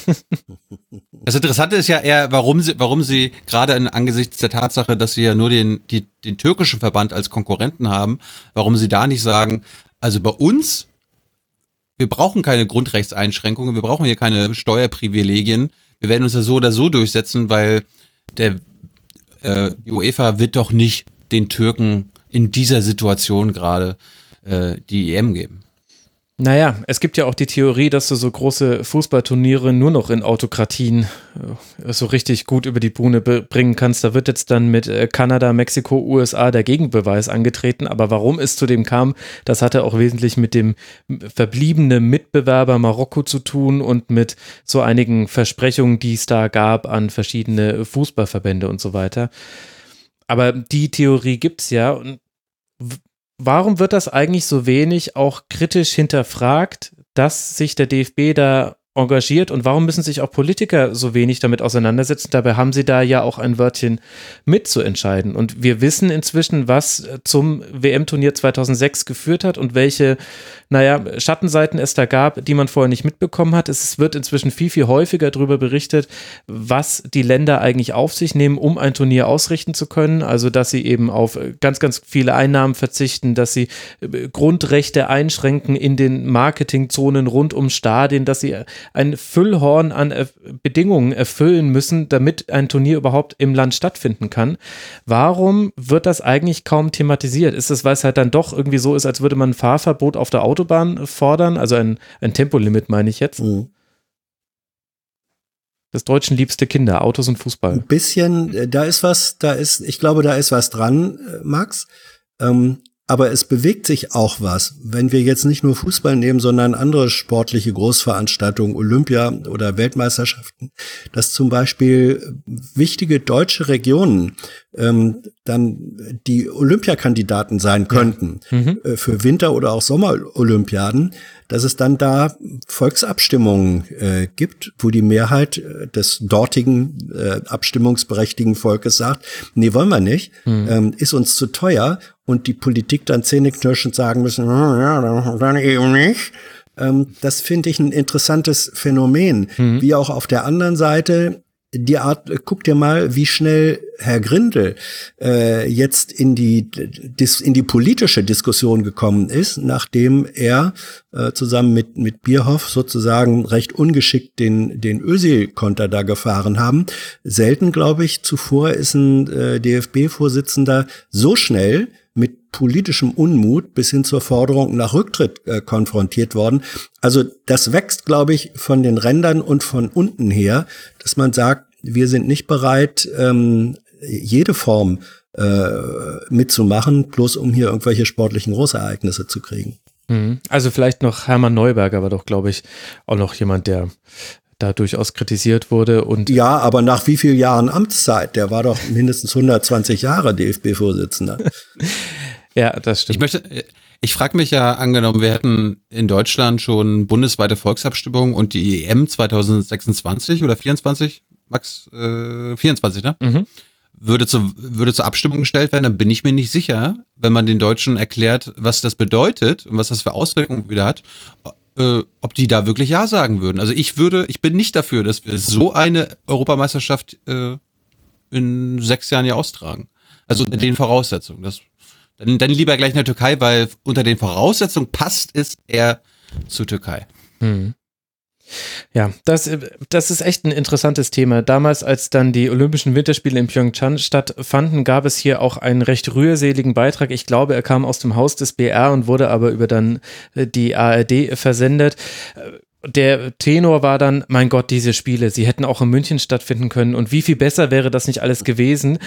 Das Interessante ist ja eher, warum sie, warum sie gerade in, angesichts der Tatsache, dass sie ja nur den, die, den türkischen Verband als Konkurrenten haben, warum sie da nicht sagen, also bei uns, wir brauchen keine Grundrechtseinschränkungen, wir brauchen hier keine Steuerprivilegien. Wir werden uns ja so oder so durchsetzen, weil der äh, die UEFA wird doch nicht den Türken in dieser Situation gerade äh, die E M geben. Naja, es gibt ja auch die Theorie, dass du so große Fußballturniere nur noch in Autokratien äh, so richtig gut über die Bühne be- bringen kannst. Da wird jetzt dann mit äh, Kanada, Mexiko, U S A der Gegenbeweis angetreten. Aber warum es zu dem kam, das hatte auch wesentlich mit dem verbliebenen Mitbewerber Marokko zu tun und mit so einigen Versprechungen, die es da gab an verschiedene Fußballverbände und so weiter. Aber die Theorie gibt's ja. Und w- Warum wird das eigentlich so wenig auch kritisch hinterfragt, dass sich der D F B da engagiert und warum müssen sich auch Politiker so wenig damit auseinandersetzen? Dabei haben sie da ja auch ein Wörtchen mitzuentscheiden. Und wir wissen inzwischen, was zum W M-Turnier zweitausendsechs geführt hat und welche, naja, Schattenseiten es da gab, die man vorher nicht mitbekommen hat. Es wird inzwischen viel, viel häufiger darüber berichtet, was die Länder eigentlich auf sich nehmen, um ein Turnier ausrichten zu können. Also, dass sie eben auf ganz, ganz viele Einnahmen verzichten, dass sie Grundrechte einschränken in den Marketingzonen rund um Stadien, dass sie ein Füllhorn an äh, Bedingungen erfüllen müssen, damit ein Turnier überhaupt im Land stattfinden kann. Warum wird das eigentlich kaum thematisiert? Ist es, weil es halt dann doch irgendwie so ist, als würde man ein Fahrverbot auf der Autobahn fordern? Also ein, ein Tempolimit, meine ich jetzt. Mhm. Des Deutschen liebste Kinder, Autos und Fußball. Ein bisschen, da ist was, da ist, ich glaube, da ist was dran, Max. Ähm, Aber es bewegt sich auch was. Wenn wir jetzt nicht nur Fußball nehmen, sondern andere sportliche Großveranstaltungen, Olympia oder Weltmeisterschaften, dass zum Beispiel wichtige deutsche Regionen ähm, dann die Olympiakandidaten sein könnten, ja. mhm. äh, für Winter- oder auch Sommerolympiaden, dass es dann da Volksabstimmungen äh, gibt, wo die Mehrheit des dortigen äh, abstimmungsberechtigten Volkes sagt, nee, wollen wir nicht, mhm. ähm, ist uns zu teuer. Und die Politik dann zähneknirschend sagen müssen, oh, ja, dann eben nicht. Ähm, das finde ich ein interessantes Phänomen. Mhm. Wie auch auf der anderen Seite die Art, guck dir mal, wie schnell Herr Grindel äh, jetzt in die dis, in die politische Diskussion gekommen ist, nachdem er äh, zusammen mit mit Bierhoff sozusagen recht ungeschickt den den Özil-Konter da gefahren haben. Selten, glaube ich, zuvor ist ein äh, D F B-Vorsitzender so schnell mit politischem Unmut bis hin zur Forderung nach Rücktritt äh, konfrontiert worden. Also das wächst, glaube ich, von den Rändern und von unten her, dass man sagt, wir sind nicht bereit, ähm, jede Form äh, mitzumachen, bloß um hier irgendwelche sportlichen Großereignisse zu kriegen. Also vielleicht noch Hermann Neuberger war doch, glaube ich, auch noch jemand, der da durchaus kritisiert wurde. Und ja, aber nach wie vielen Jahren Amtszeit? Der war doch mindestens hundertzwanzig Jahre D F B-Vorsitzender. Ja, das stimmt. Ich möchte, ich frage mich ja, angenommen, wir hätten in Deutschland schon bundesweite Volksabstimmung und die E M zwanzig sechsundzwanzig oder vierundzwanzig, Max, äh, vierundzwanzig, ne? Mhm. Würde, zu, würde zur Abstimmung gestellt werden, dann bin ich mir nicht sicher, wenn man den Deutschen erklärt, was das bedeutet und was das für Auswirkungen wieder hat, äh, ob die da wirklich Ja sagen würden. Also ich würde, ich bin nicht dafür, dass wir so eine Europameisterschaft äh, in sechs Jahren ja austragen. Also unter den Voraussetzungen. Das, dann, dann lieber gleich in der Türkei, weil unter den Voraussetzungen passt es eher zur Türkei. Mhm. Ja, das, das ist echt ein interessantes Thema. Damals, als dann die Olympischen Winterspiele in Pyeongchang stattfanden, gab es hier auch einen recht rührseligen Beitrag. Ich glaube, er kam aus dem Haus des B R und wurde aber über dann die A R D versendet. Der Tenor war dann, mein Gott, diese Spiele, sie hätten auch in München stattfinden können und wie viel besser wäre das nicht alles gewesen?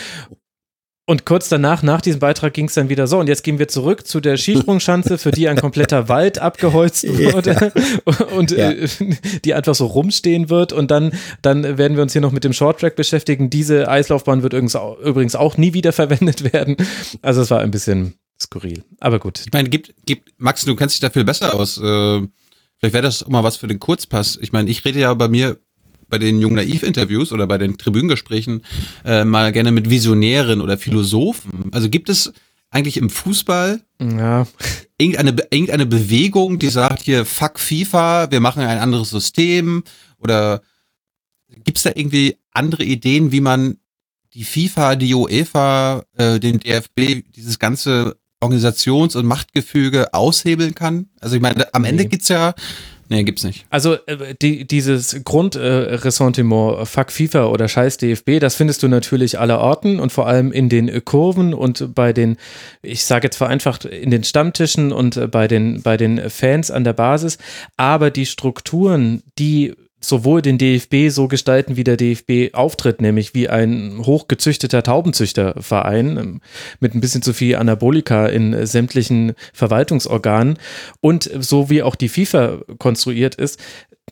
Und kurz danach, nach diesem Beitrag, ging es dann wieder so. Und jetzt gehen wir zurück zu der Skisprungschanze, für die ein kompletter Wald abgeholzt wurde ja. und ja. äh, die einfach so rumstehen wird. Und dann, dann werden wir uns hier noch mit dem Shorttrack beschäftigen. Diese Eislaufbahn wird übrigens auch nie wieder verwendet werden. Also es war ein bisschen skurril. Aber gut. Ich meine, gibt, gibt, Max, du kennst dich da viel besser aus. Äh, vielleicht wäre das auch mal was für den Kurzpass. Ich meine, ich rede ja bei mir bei den Jung-Naiv-Interviews oder bei den Tribünengesprächen äh, mal gerne mit Visionären oder Philosophen. Also gibt es eigentlich im Fußball ja. irgendeine, irgendeine Bewegung, die sagt hier, fuck FIFA, wir machen ein anderes System? Oder gibt es da irgendwie andere Ideen, wie man die FIFA, die UEFA, äh, den D F B, dieses ganze Organisations- und Machtgefüge aushebeln kann? Also ich meine, am Ende geht's ja Nee, gibt's nicht. Also äh, die, dieses Grundressentiment, äh, Fuck FIFA oder Scheiß D F B, das findest du natürlich aller Orten und vor allem in den äh, Kurven und bei den, ich sage jetzt vereinfacht, in den Stammtischen und äh, bei den, bei den Fans an der Basis. Aber die Strukturen, die sowohl den D F B so gestalten, wie der D F B auftritt, nämlich wie ein hochgezüchteter Taubenzüchterverein ähm, mit ein bisschen zu viel Anabolika in äh, sämtlichen Verwaltungsorganen und so wie auch die FIFA konstruiert ist,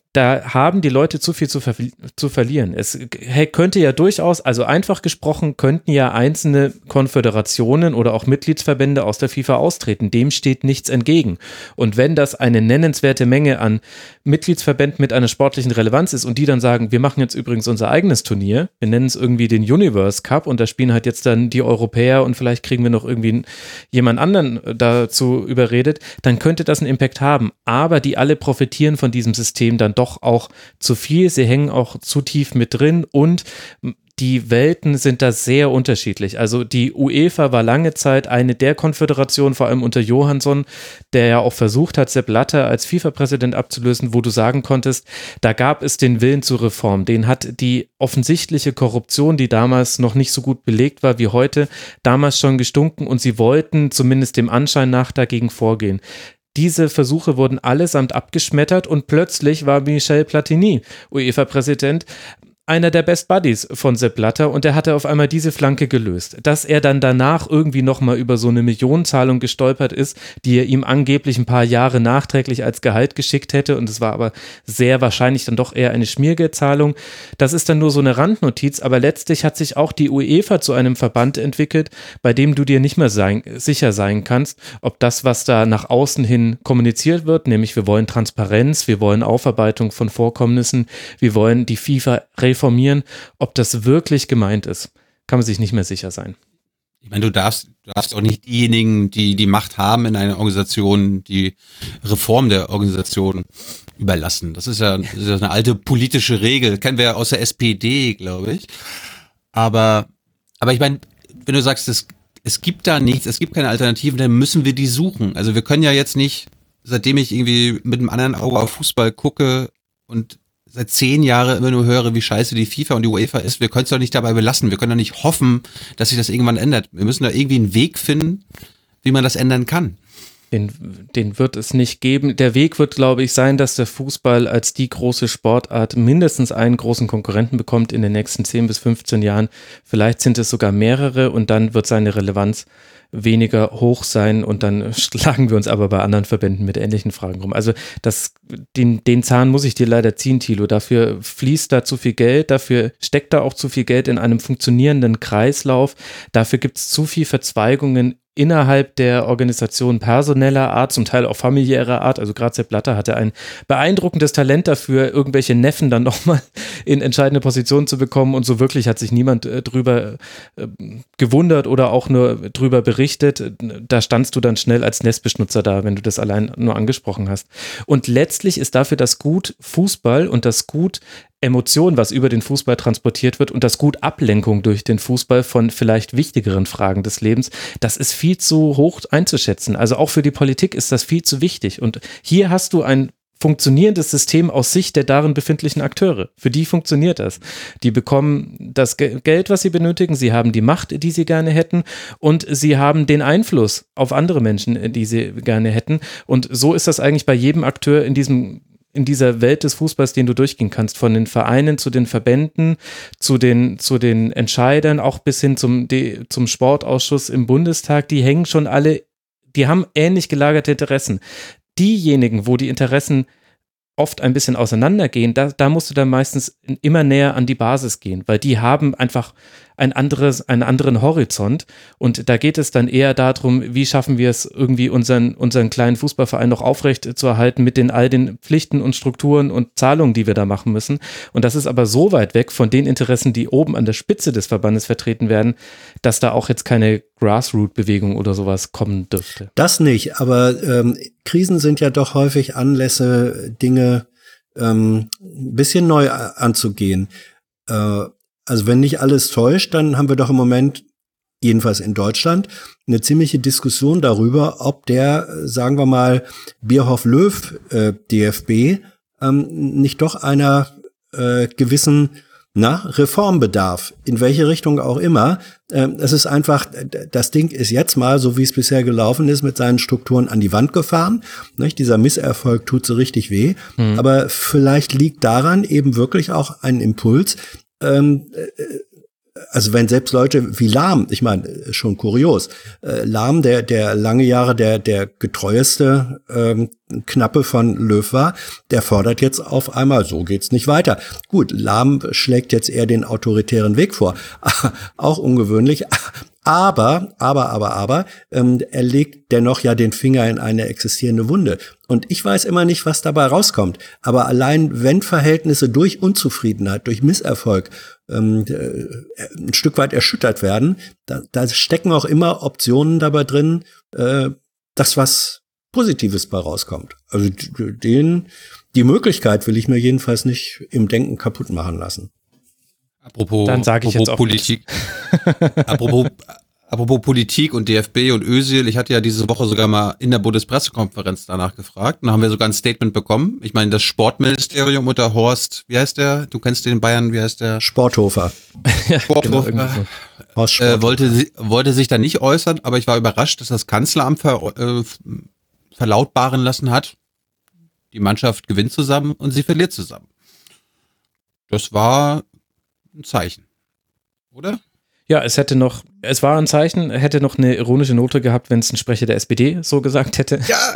da haben die Leute zu viel zu, ver- zu verlieren. Es könnte ja durchaus, also einfach gesprochen, könnten ja einzelne Konföderationen oder auch Mitgliedsverbände aus der FIFA austreten. Dem steht nichts entgegen. Und wenn das eine nennenswerte Menge an Mitgliedsverbänden mit einer sportlichen Relevanz ist und die dann sagen, wir machen jetzt übrigens unser eigenes Turnier, wir nennen es irgendwie den Universe Cup und da spielen halt jetzt dann die Europäer und vielleicht kriegen wir noch irgendwie jemand anderen dazu überredet, dann könnte das einen Impact haben. Aber die alle profitieren von diesem System dann doch auch zu viel. Sie hängen auch zu tief mit drin und die Welten sind da sehr unterschiedlich. Also die UEFA war lange Zeit eine der Konföderationen, vor allem unter Johansson, der ja auch versucht hat, Sepp Blatter als FIFA-Präsident abzulösen, wo du sagen konntest, da gab es den Willen zur Reform. Den hat die offensichtliche Korruption, die damals noch nicht so gut belegt war wie heute, damals schon gestunken und sie wollten zumindest dem Anschein nach dagegen vorgehen. Diese Versuche wurden allesamt abgeschmettert und plötzlich war Michel Platini, UEFA-Präsident, einer der Best Buddies von Sepp Blatter und er hatte auf einmal diese Flanke gelöst. Dass er dann danach irgendwie nochmal über so eine Millionenzahlung gestolpert ist, die er ihm angeblich ein paar Jahre nachträglich als Gehalt geschickt hätte und es war aber sehr wahrscheinlich dann doch eher eine Schmiergeldzahlung. Das ist dann nur so eine Randnotiz, aber letztlich hat sich auch die UEFA zu einem Verband entwickelt, bei dem du dir nicht mehr sein, sicher sein kannst, ob das, was da nach außen hin kommuniziert wird, nämlich wir wollen Transparenz, wir wollen Aufarbeitung von Vorkommnissen, wir wollen die FIFA reformieren, ob das wirklich gemeint ist, kann man sich nicht mehr sicher sein. Ich meine, du darfst, du darfst auch nicht diejenigen, die die Macht haben in einer Organisation, die Reform der Organisation überlassen. Das ist ja, das ist ja eine alte politische Regel, kennen wir ja aus der S P D, glaube ich. Aber, aber ich meine, wenn du sagst, es, es gibt da nichts, es gibt keine Alternativen, dann müssen wir die suchen. Also wir können ja jetzt nicht, seitdem ich irgendwie mit einem anderen Auge auf Fußball gucke und seit zehn Jahren immer nur höre, wie scheiße die FIFA und die UEFA ist, wir können es doch nicht dabei belassen. Wir können doch nicht hoffen, dass sich das irgendwann ändert. Wir müssen da irgendwie einen Weg finden, wie man das ändern kann. Den, den wird es nicht geben. Der Weg wird, glaube ich, sein, dass der Fußball als die große Sportart mindestens einen großen Konkurrenten bekommt in den nächsten zehn bis fünfzehn Jahren. Vielleicht sind es sogar mehrere und dann wird seine Relevanz weniger hoch sein und dann schlagen wir uns aber bei anderen Verbänden mit ähnlichen Fragen rum. Also das, den, den Zahn muss ich dir leider ziehen, Thilo. Dafür fließt da zu viel Geld, dafür steckt da auch zu viel Geld in einem funktionierenden Kreislauf, dafür gibt es zu viel Verzweigungen innerhalb der Organisation personeller Art, zum Teil auch familiärer Art. Also gerade Sepp Blatter hatte ein beeindruckendes Talent dafür, irgendwelche Neffen dann nochmal in entscheidende Positionen zu bekommen und so wirklich hat sich niemand äh, drüber äh, gewundert oder auch nur drüber berichtet. Da standst du dann schnell als Nestbeschnutzer da, wenn du das allein nur angesprochen hast. Und letztlich ist dafür das Gut Fußball und das Gut Emotion, was über den Fußball transportiert wird und das Gut Ablenkung durch den Fußball von vielleicht wichtigeren Fragen des Lebens, das ist viel zu hoch einzuschätzen. Also auch für die Politik ist das viel zu wichtig. Und hier hast du ein funktionierendes System aus Sicht der darin befindlichen Akteure. Für die funktioniert das. Die bekommen das Ge- Geld, was sie benötigen, sie haben die Macht, die sie gerne hätten und sie haben den Einfluss auf andere Menschen, die sie gerne hätten. Und so ist das eigentlich bei jedem Akteur in diesem in dieser Welt des Fußballs, den du durchgehen kannst, von den Vereinen zu den Verbänden, zu den, zu den Entscheidern, auch bis hin zum, zum Sportausschuss im Bundestag, die hängen schon alle, die haben ähnlich gelagerte Interessen. Diejenigen, wo die Interessen oft ein bisschen auseinandergehen, da, da musst du dann meistens immer näher an die Basis gehen, weil die haben einfach ein anderes, einen anderen Horizont und da geht es dann eher darum, wie schaffen wir es irgendwie unseren, unseren kleinen Fußballverein noch aufrecht zu erhalten mit den all den Pflichten und Strukturen und Zahlungen, die wir da machen müssen und das ist aber so weit weg von den Interessen, die oben an der Spitze des Verbandes vertreten werden, dass da auch jetzt keine Grassroot-Bewegung oder sowas kommen dürfte. Das nicht, aber ähm, Krisen sind ja doch häufig Anlässe, Dinge ähm, ein bisschen neu anzugehen. Äh, Also wenn nicht alles täuscht, dann haben wir doch im Moment jedenfalls in Deutschland, eine ziemliche Diskussion darüber, ob der, sagen wir mal, Bierhoff-Löw äh, D F B ähm, nicht doch einer äh, gewissen na, Reformbedarf, in welche Richtung auch immer. Ähm, es ist einfach, das Ding ist jetzt mal, so wie es bisher gelaufen ist, mit seinen Strukturen an die Wand gefahren. Nicht? Dieser Misserfolg tut so richtig weh. Mhm. Aber vielleicht liegt daran eben wirklich auch ein Impuls, ähm, also wenn selbst Leute wie Lahm, ich meine, schon kurios, äh, Lahm, der der lange Jahre der der getreueste ähm, Knappe von Löw war, der fordert jetzt auf einmal, so geht's nicht weiter. Gut, Lahm schlägt jetzt eher den autoritären Weg vor, auch ungewöhnlich. Aber, aber, aber, aber, ähm, er legt dennoch ja den Finger in eine existierende Wunde. Und ich weiß immer nicht, was dabei rauskommt. Aber allein, wenn Verhältnisse durch Unzufriedenheit, durch Misserfolg ähm, äh, ein Stück weit erschüttert werden, da, da stecken auch immer Optionen dabei drin, äh, dass was Positives bei rauskommt. Also den, die Möglichkeit will ich mir jedenfalls nicht im Denken kaputt machen lassen. Apropos, Dann sage ich apropos jetzt auch Politik. apropos, apropos Politik und D F B und Özil, ich hatte ja diese Woche sogar mal in der Bundespressekonferenz danach gefragt. Und da haben wir sogar ein Statement bekommen. Ich meine, das Sportministerium unter Horst, wie heißt der? Du kennst den in Bayern, wie heißt der? Sporthofer. Sporthofer. Genau, so. Horst Sporthofer. Äh, wollte, wollte sich da nicht äußern, aber ich war überrascht, dass das Kanzleramt ver, äh, verlautbaren lassen hat, die Mannschaft gewinnt zusammen und sie verliert zusammen. Das war ein Zeichen, oder? Ja, es hätte noch, es war ein Zeichen, hätte noch eine ironische Note gehabt, wenn es ein Sprecher der S P D so gesagt hätte. Ja.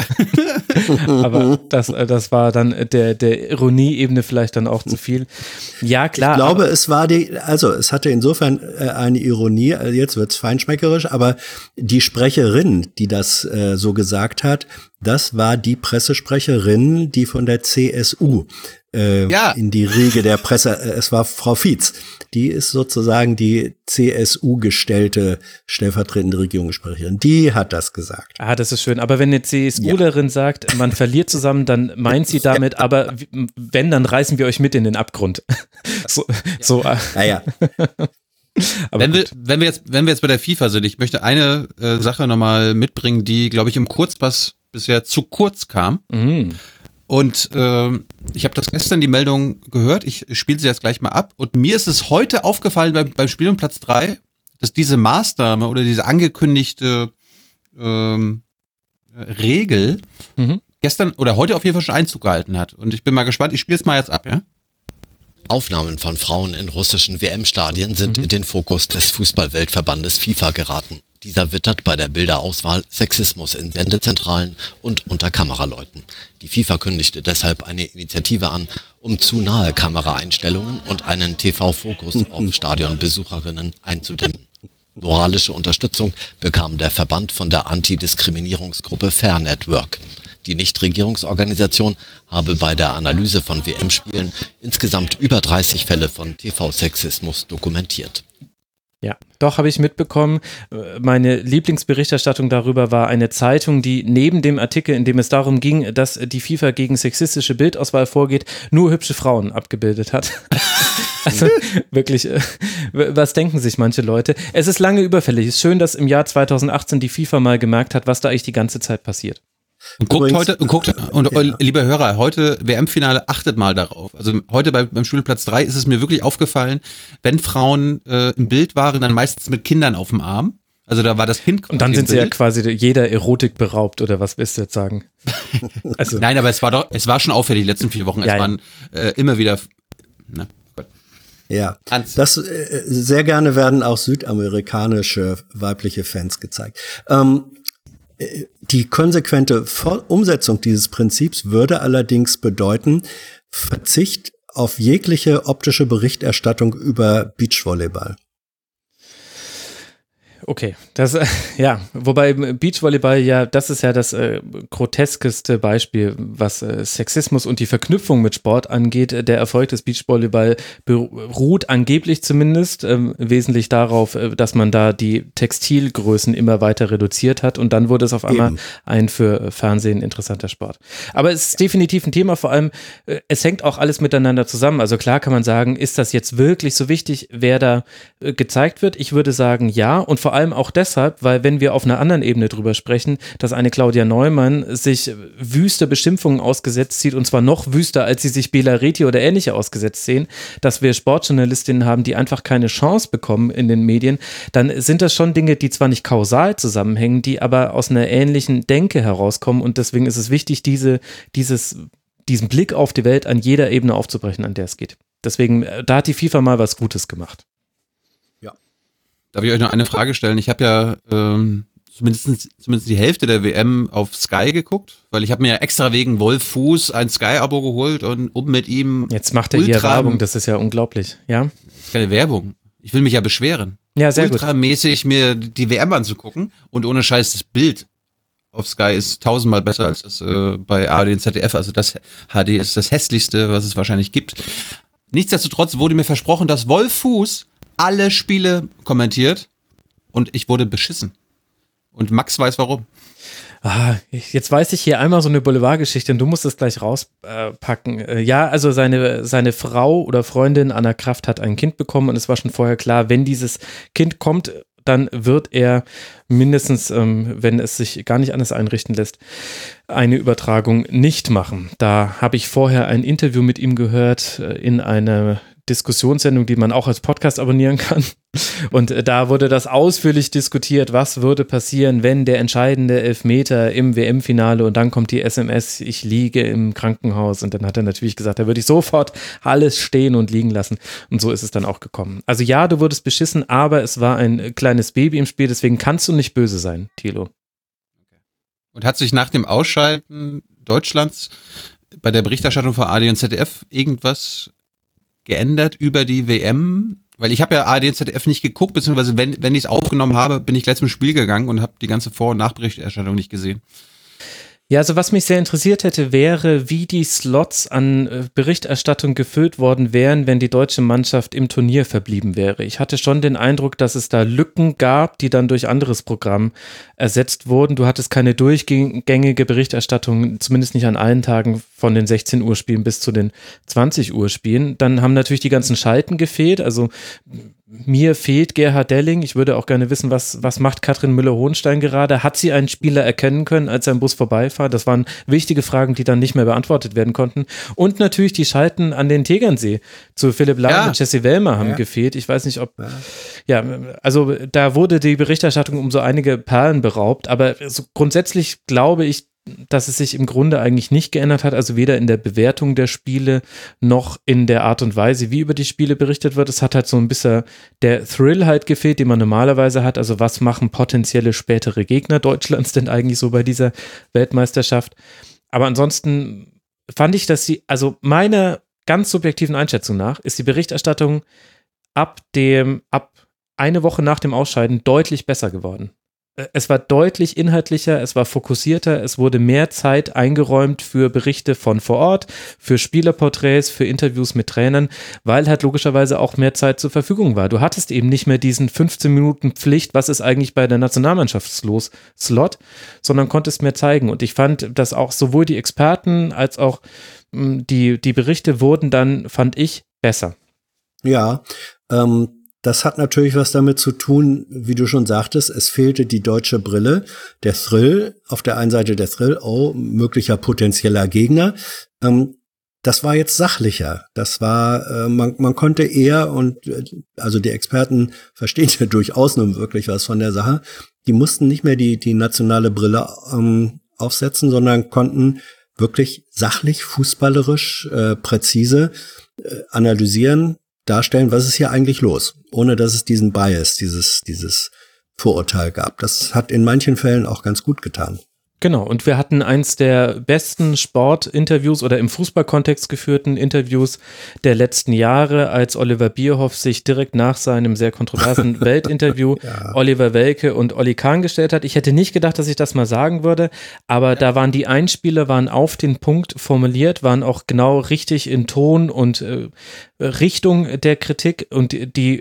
Aber das, das war dann der, der Ironieebene vielleicht dann auch zu viel. Ja, klar. Ich glaube, es war die, also es hatte insofern äh, eine Ironie, also jetzt wird's feinschmeckerisch, aber die Sprecherin, die das äh, so gesagt hat, das war die Pressesprecherin, die von der C S U äh, ja. in die Riege der Presse, äh, es war Frau Fietz, die ist sozusagen die C S U-gestellte stellvertretende Regierungssprecherin, die hat das gesagt. Ah, das ist schön, aber wenn eine CSUlerin ja. sagt, man verliert zusammen, dann meint sie damit, aber wenn, dann reißen wir euch mit in den Abgrund. so, ja. so. Naja. Aber wenn wir, wenn wir jetzt, wenn wir jetzt bei der FIFA sind, ich möchte eine äh, Sache nochmal mitbringen, die, glaube ich, im Kurzpass bisher zu kurz kam. Mhm. Und äh, ich habe das gestern die Meldung gehört, ich spiele sie jetzt gleich mal ab. Und mir ist es heute aufgefallen beim, beim Spiel um Platz drei, dass diese Maßnahme oder diese angekündigte ähm, Regel mhm. gestern oder heute auf jeden Fall schon Einzug gehalten hat. Und ich bin mal gespannt, ich spiele es mal jetzt ab, ja? Aufnahmen von Frauen in russischen W M-Stadien sind mhm. in den Fokus des Fußball-Weltverbandes FIFA geraten. Dieser wittert bei der Bilderauswahl Sexismus in Sendezentralen und unter Kameraleuten. Die FIFA kündigte deshalb eine Initiative an, um zu nahe Kameraeinstellungen und einen T V-Fokus auf Stadionbesucherinnen einzudämmen. Moralische Unterstützung bekam der Verband von der Antidiskriminierungsgruppe Fair Network. Die Nichtregierungsorganisation habe bei der Analyse von W M-Spielen insgesamt über dreißig Fälle von T V-Sexismus dokumentiert. Ja, doch, habe ich mitbekommen. Meine Lieblingsberichterstattung darüber war eine Zeitung, die neben dem Artikel, in dem es darum ging, dass die FIFA gegen sexistische Bildauswahl vorgeht, nur hübsche Frauen abgebildet hat. Also wirklich, was denken sich manche Leute? Es ist lange überfällig. Es ist schön, dass im Jahr zweitausendachtzehn die FIFA mal gemerkt hat, was da eigentlich die ganze Zeit passiert. Und guckt Übrigens, heute, und guckt, und ja. liebe Hörer, heute W M-Finale, achtet mal darauf. Also heute bei, beim Spielplatz drei ist es mir wirklich aufgefallen, wenn Frauen äh, im Bild waren, dann meistens mit Kindern auf dem Arm. Also da war das Kind quasi. Und dann sind sie Bild. ja quasi jeder Erotik beraubt, oder was willst du jetzt sagen? Also. Nein, aber es war doch, es war schon auffällig die letzten vier Wochen. Es ja, waren äh, immer wieder, ne? Ja, das äh, sehr gerne werden auch südamerikanische weibliche Fans gezeigt. Ähm, Die konsequente Umsetzung dieses Prinzips würde allerdings bedeuten, Verzicht auf jegliche optische Berichterstattung über Beachvolleyball. Okay, das, äh, ja, wobei Beachvolleyball ja, das ist ja das äh, groteskeste Beispiel, was äh, Sexismus und die Verknüpfung mit Sport angeht. Der Erfolg des Beachvolleyball beruht angeblich zumindest äh, wesentlich darauf, äh, dass man da die Textilgrößen immer weiter reduziert hat und dann wurde es auf einmal Eben. ein für Fernsehen interessanter Sport. Aber es ist definitiv ein Thema, vor allem, äh, es hängt auch alles miteinander zusammen. Also klar kann man sagen, ist das jetzt wirklich so wichtig, wer da äh, gezeigt wird? Ich würde sagen, ja, und vor allem allem auch deshalb, weil wenn wir auf einer anderen Ebene drüber sprechen, dass eine Claudia Neumann sich wüste Beschimpfungen ausgesetzt sieht und zwar noch wüster, als sie sich Bela Reti oder ähnliche ausgesetzt sehen, dass wir Sportjournalistinnen haben, die einfach keine Chance bekommen in den Medien, dann sind das schon Dinge, die zwar nicht kausal zusammenhängen, die aber aus einer ähnlichen Denke herauskommen und deswegen ist es wichtig, diese, dieses, diesen Blick auf die Welt an jeder Ebene aufzubrechen, an der es geht. Deswegen, da hat die FIFA mal was Gutes gemacht. Darf ich euch noch eine Frage stellen? Ich habe ja ähm, zumindest, zumindest die Hälfte der W M auf Sky geguckt, weil ich habe mir ja extra wegen Wolf Fuß ein Sky-Abo geholt und um mit ihm Jetzt macht er hier Werbung, das ist ja unglaublich, ja? Das ist keine Werbung. Ich will mich ja beschweren. Ja, sehr gut. Ultramäßig mir die W M anzugucken und ohne Scheiß das Bild auf Sky ist tausendmal besser als das äh, bei A R D und Z D F. Also das H D ist das hässlichste, was es wahrscheinlich gibt. Nichtsdestotrotz wurde mir versprochen, dass Wolf Fuß alle Spiele kommentiert und ich wurde beschissen. Und Max weiß warum. Ah, jetzt weiß ich hier einmal so eine Boulevardgeschichte und du musst es gleich rauspacken. Äh, ja, also seine, seine Frau oder Freundin Anna Kraft hat ein Kind bekommen und es war schon vorher klar, wenn dieses Kind kommt, dann wird er mindestens, ähm, wenn es sich gar nicht anders einrichten lässt, eine Übertragung nicht machen. Da habe ich vorher ein Interview mit ihm gehört äh, in einer Diskussionssendung, die man auch als Podcast abonnieren kann. Und da wurde das ausführlich diskutiert, was würde passieren, wenn der entscheidende Elfmeter im W M-Finale und dann kommt die S M S, ich liege im Krankenhaus und dann hat er natürlich gesagt, da würde ich sofort alles stehen und liegen lassen und so ist es dann auch gekommen. Also ja, du wurdest beschissen, aber es war ein kleines Baby im Spiel, deswegen kannst du nicht böse sein, Thilo. Und hat sich nach dem Ausschalten Deutschlands bei der Berichterstattung von A R D und Z D F irgendwas geändert über die W M? Weil ich habe ja A R D und Z D F nicht geguckt, beziehungsweise wenn, wenn ich es aufgenommen habe, bin ich gleich zum Spiel gegangen und habe die ganze Vor- und Nachberichterstattung nicht gesehen. Ja, also was mich sehr interessiert hätte, wäre, wie die Slots an äh, Berichterstattung gefüllt worden wären, wenn die deutsche Mannschaft im Turnier verblieben wäre. Ich hatte schon den Eindruck, dass es da Lücken gab, die dann durch anderes Programm ersetzt wurden. Du hattest keine durchgängige Berichterstattung, zumindest nicht an allen Tagen von den sechzehn Uhr Spielen bis zu den zwanzig Uhr Spielen. Dann haben natürlich die ganzen Schalten gefehlt, also mir fehlt Gerhard Delling. Ich würde auch gerne wissen, was, was macht Katrin Müller-Hohenstein gerade? Hat sie einen Spieler erkennen können, als sein Bus vorbeifährt? Das waren wichtige Fragen, die dann nicht mehr beantwortet werden konnten. Und natürlich die Schalten an den Tegernsee zu Philipp Lahm ja. und Jesse Wellmer haben ja. gefehlt. Ich weiß nicht, ob, ja. ja, also da wurde die Berichterstattung um so einige Perlen beraubt. Aber so grundsätzlich glaube ich, dass es sich im Grunde eigentlich nicht geändert hat, also weder in der Bewertung der Spiele noch in der Art und Weise, wie über die Spiele berichtet wird. Es hat halt so ein bisschen der Thrill halt gefehlt, den man normalerweise hat. Also was machen potenzielle spätere Gegner Deutschlands denn eigentlich so bei dieser Weltmeisterschaft? Aber ansonsten fand ich, dass sie, also meiner ganz subjektiven Einschätzung nach, ist die Berichterstattung ab dem, ab eine Woche nach dem Ausscheiden deutlich besser geworden. Es war deutlich inhaltlicher, es war fokussierter, es wurde mehr Zeit eingeräumt für Berichte von vor Ort, für Spielerporträts, für Interviews mit Trainern, weil halt logischerweise auch mehr Zeit zur Verfügung war. Du hattest eben nicht mehr diesen fünfzehn Minuten Pflicht, was ist eigentlich bei der Nationalmannschaft los, Slot, sondern konntest mehr zeigen. Und ich fand, dass auch sowohl die Experten als auch mh, die, die Berichte wurden dann, fand ich, besser. Ja, ähm, das hat natürlich was damit zu tun, wie du schon sagtest, es fehlte die deutsche Brille, der Thrill, auf der einen Seite der Thrill, oh, möglicher potenzieller Gegner. Ähm, das war jetzt sachlicher. Das war, äh, man, man konnte eher, und äh, also die Experten verstehen ja durchaus nun wirklich was von der Sache, die mussten nicht mehr die, die nationale Brille ähm, aufsetzen, sondern konnten wirklich sachlich, fußballerisch, äh, präzise äh, analysieren, darstellen, was ist hier eigentlich los, ohne dass es diesen Bias, dieses, dieses Vorurteil gab. Das hat in manchen Fällen auch ganz gut getan. Genau, und wir hatten eins der besten Sportinterviews oder im Fußballkontext geführten Interviews der letzten Jahre, als Oliver Bierhoff sich direkt nach seinem sehr kontroversen Weltinterview ja. Oliver Welke und Olli Kahn gestellt hat. Ich hätte nicht gedacht, dass ich das mal sagen würde, aber ja. da waren die Einspieler, waren auf den Punkt formuliert, waren auch genau richtig in Ton und äh, Richtung der Kritik und die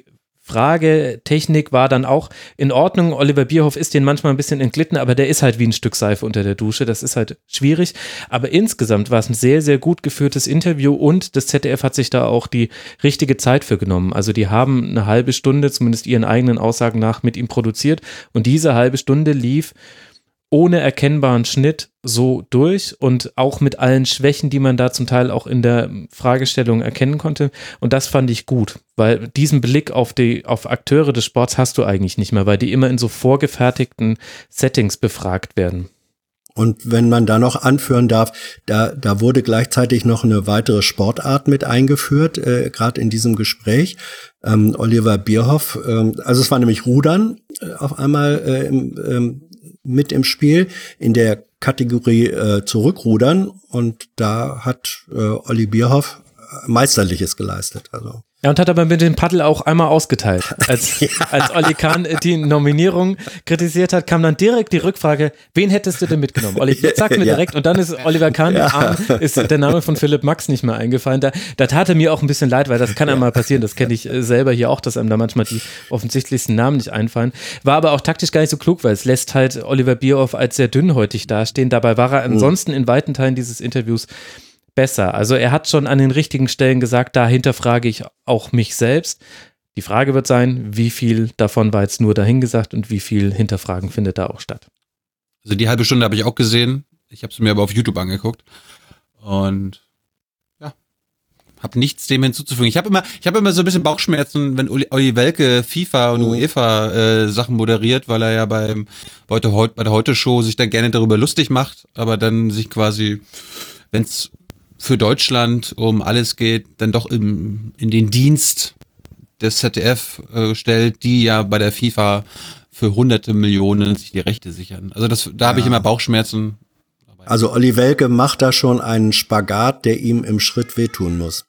Fragetechnik war dann auch in Ordnung. Oliver Bierhoff ist den manchmal ein bisschen entglitten, aber der ist halt wie ein Stück Seife unter der Dusche. Das ist halt schwierig. Aber insgesamt war es ein sehr, sehr gut geführtes Interview und das Z D F hat sich da auch die richtige Zeit für genommen. Also die haben eine halbe Stunde, zumindest ihren eigenen Aussagen nach, mit ihm produziert und diese halbe Stunde lief ohne erkennbaren Schnitt so durch und auch mit allen Schwächen, die man da zum Teil auch in der Fragestellung erkennen konnte. Und das fand ich gut, weil diesen Blick auf die, auf Akteure des Sports hast du eigentlich nicht mehr, weil die immer in so vorgefertigten Settings befragt werden. Und wenn man da noch anführen darf, da, da wurde gleichzeitig noch eine weitere Sportart mit eingeführt, äh, gerade in diesem Gespräch. Ähm, Oliver Bierhoff, ähm, also es war nämlich Rudern äh, auf einmal äh, im, ähm, mit im Spiel in der Kategorie äh, Zurückrudern und da hat äh, Olli Bierhoff Meisterliches geleistet. Also. Ja, und hat aber mit dem Paddel auch einmal ausgeteilt. Als, ja. als Olli Kahn die Nominierung kritisiert hat, kam dann direkt die Rückfrage, wen hättest du denn mitgenommen? Olli, sag mir ja. direkt. Und dann ist Oliver Kahn, ja. Arm, ist der Name von Philipp Max nicht mehr eingefallen. Da, da tat er mir auch ein bisschen leid, weil das kann einmal passieren. Das kenne ich selber hier auch, dass einem da manchmal die offensichtlichsten Namen nicht einfallen. War aber auch taktisch gar nicht so klug, weil es lässt halt Oliver Bierhoff als sehr dünnhäutig dastehen. Dabei war er ansonsten in weiten Teilen dieses Interviews besser. Also er hat schon an den richtigen Stellen gesagt, da hinterfrage ich auch mich selbst. Die Frage wird sein, wie viel davon war jetzt nur dahingesagt und wie viel Hinterfragen findet da auch statt. Also die halbe Stunde habe ich auch gesehen. Ich habe es mir aber auf YouTube angeguckt und ja, habe nichts dem hinzuzufügen. Ich habe immer, ich habe immer so ein bisschen Bauchschmerzen, wenn Uli, Olli Welke FIFA und UEFA äh, Sachen moderiert, weil er ja beim bei der, bei der Heute-Show sich dann gerne darüber lustig macht, aber dann sich quasi, wenn es für Deutschland um alles geht, dann doch im, in den Dienst des Z D F äh, stellt, die ja bei der FIFA für hunderte Millionen sich die Rechte sichern. Also das, da ja. habe ich immer Bauchschmerzen. Also Olli Welke macht da schon einen Spagat, der ihm im Schritt wehtun muss.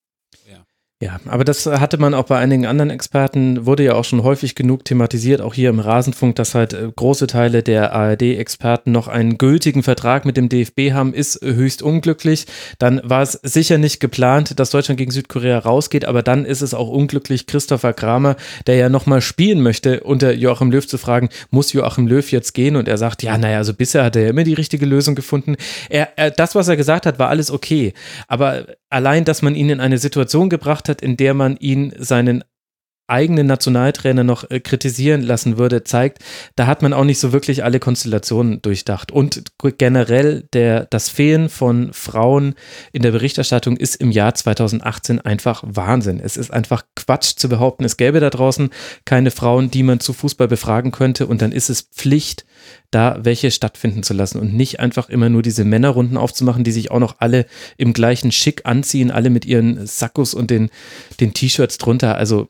Ja, aber das hatte man auch bei einigen anderen Experten, wurde ja auch schon häufig genug thematisiert, auch hier im Rasenfunk, dass halt große Teile der A R D-Experten noch einen gültigen Vertrag mit dem D F B haben, ist höchst unglücklich. Dann war es sicher nicht geplant, dass Deutschland gegen Südkorea rausgeht, aber dann ist es auch unglücklich, Christopher Kramer, der ja nochmal spielen möchte, unter Joachim Löw zu fragen, muss Joachim Löw jetzt gehen? Und er sagt, ja, naja, also bisher hat er ja immer die richtige Lösung gefunden. Er, er, das, was er gesagt hat, war alles okay, aber allein, dass man ihn in eine Situation gebracht hat, in der man ihn seinen eigenen Nationaltrainer noch äh, kritisieren lassen würde, zeigt, da hat man auch nicht so wirklich alle Konstellationen durchdacht. Und generell der, das Fehlen von Frauen in der Berichterstattung ist im Jahr zweitausendachtzehn einfach Wahnsinn. Es ist einfach Quatsch zu behaupten, es gäbe da draußen keine Frauen, die man zu Fußball befragen könnte und dann ist es Pflicht, da welche stattfinden zu lassen und nicht einfach immer nur diese Männerrunden aufzumachen, die sich auch noch alle im gleichen Schick anziehen, alle mit ihren Sakkos und den, den T-Shirts drunter. Also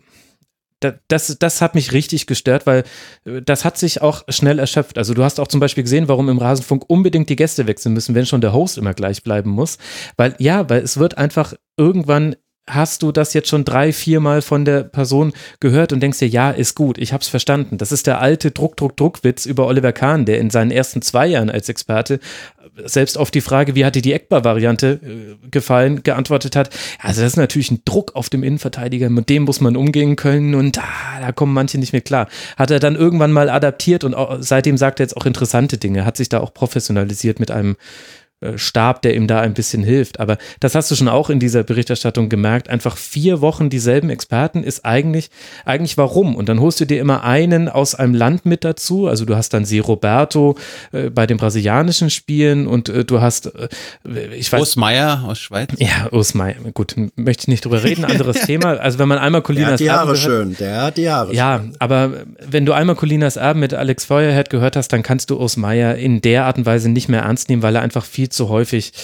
Das, das hat mich richtig gestört, weil das hat sich auch schnell erschöpft. Also du hast auch zum Beispiel gesehen, warum im Rasenfunk unbedingt die Gäste wechseln müssen, wenn schon der Host immer gleich bleiben muss. Weil ja, weil es wird einfach irgendwann, hast du das jetzt schon drei, viermal von der Person gehört und denkst dir, ja, ist gut, ich hab's verstanden. Das ist der alte Druck-Druck-Druck-Witz über Oliver Kahn, der in seinen ersten zwei Jahren als Experte selbst auf die Frage, wie hat dir die Eckball-Variante äh, gefallen, geantwortet hat, also das ist natürlich ein Druck auf dem Innenverteidiger, mit dem muss man umgehen können und ah, da kommen manche nicht mehr klar. Hat er dann irgendwann mal adaptiert und auch, seitdem sagt er jetzt auch interessante Dinge, hat sich da auch professionalisiert mit einem Stab, der ihm da ein bisschen hilft. Aber das hast du schon auch in dieser Berichterstattung gemerkt. Einfach vier Wochen dieselben Experten ist eigentlich, eigentlich warum? Und dann holst du dir immer einen aus einem Land mit dazu. Also du hast dann Sie Roberto äh, bei den brasilianischen Spielen und äh, du hast, äh, ich weiß. Urs Meier aus Schweiz. Ja, Urs Meier. Gut, möchte ich nicht drüber reden. Anderes Thema. Also wenn man einmal Colinas Erben. Der hat die Haare Erben schön. Der hat die Haare Ja, schön. aber wenn du einmal Colinas Erben mit Alex Feuerhead gehört hast, dann kannst du Urs Meier in der Art und Weise nicht mehr ernst nehmen, weil er einfach viel zu häufig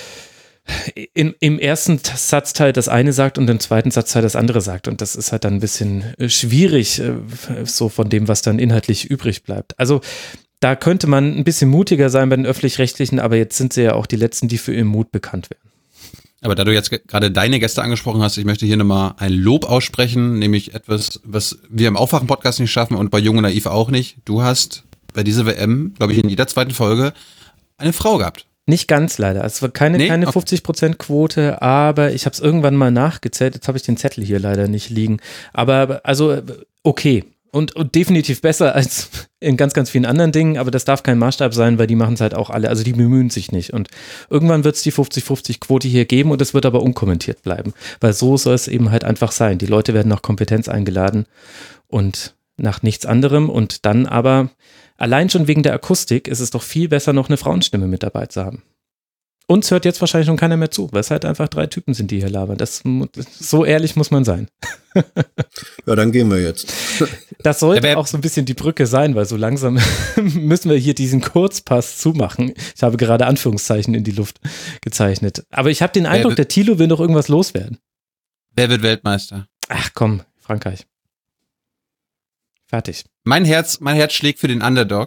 in, im ersten Satzteil das eine sagt und im zweiten Satzteil das andere sagt. Und das ist halt dann ein bisschen schwierig, so von dem, was dann inhaltlich übrig bleibt. Also da könnte man ein bisschen mutiger sein bei den Öffentlich-Rechtlichen, aber jetzt sind sie ja auch die Letzten, die für ihren Mut bekannt werden. Aber da du jetzt gerade deine Gäste angesprochen hast, ich möchte hier nochmal ein Lob aussprechen, nämlich etwas, was wir im Aufwachen-Podcast nicht schaffen und bei Jung und Naiv auch nicht. Du hast bei dieser W M, glaube ich, in jeder zweiten Folge eine Frau gehabt. Nicht ganz leider. Es war keine, nee? keine fünfzig Prozent Quote, aber ich habe es irgendwann mal nachgezählt. Jetzt habe ich den Zettel hier leider nicht liegen. Aber also okay. Und, und definitiv besser als in ganz, ganz vielen anderen Dingen, aber das darf kein Maßstab sein, weil die machen es halt auch alle, also die bemühen sich nicht. Und irgendwann wird es die fünfzig fünfzig Quote hier geben und es wird aber unkommentiert bleiben, weil so soll es eben halt einfach sein. Die Leute werden nach Kompetenz eingeladen und nach nichts anderem und dann aber, allein schon wegen der Akustik, ist es doch viel besser, noch eine Frauenstimme mit dabei zu haben. Uns hört jetzt wahrscheinlich schon keiner mehr zu, weil es halt einfach drei Typen sind, die hier labern. Das, so ehrlich muss man sein. Ja, dann gehen wir jetzt. Das sollte ja, auch so ein bisschen die Brücke sein, weil so langsam müssen wir hier diesen Kurzpass zumachen. Ich habe gerade Anführungszeichen in die Luft gezeichnet. Aber ich habe den Eindruck, der Thilo will noch irgendwas loswerden. Wer wird Weltmeister? Ach komm, Frankreich. Fertig. Mein Herz, mein Herz schlägt für den Underdog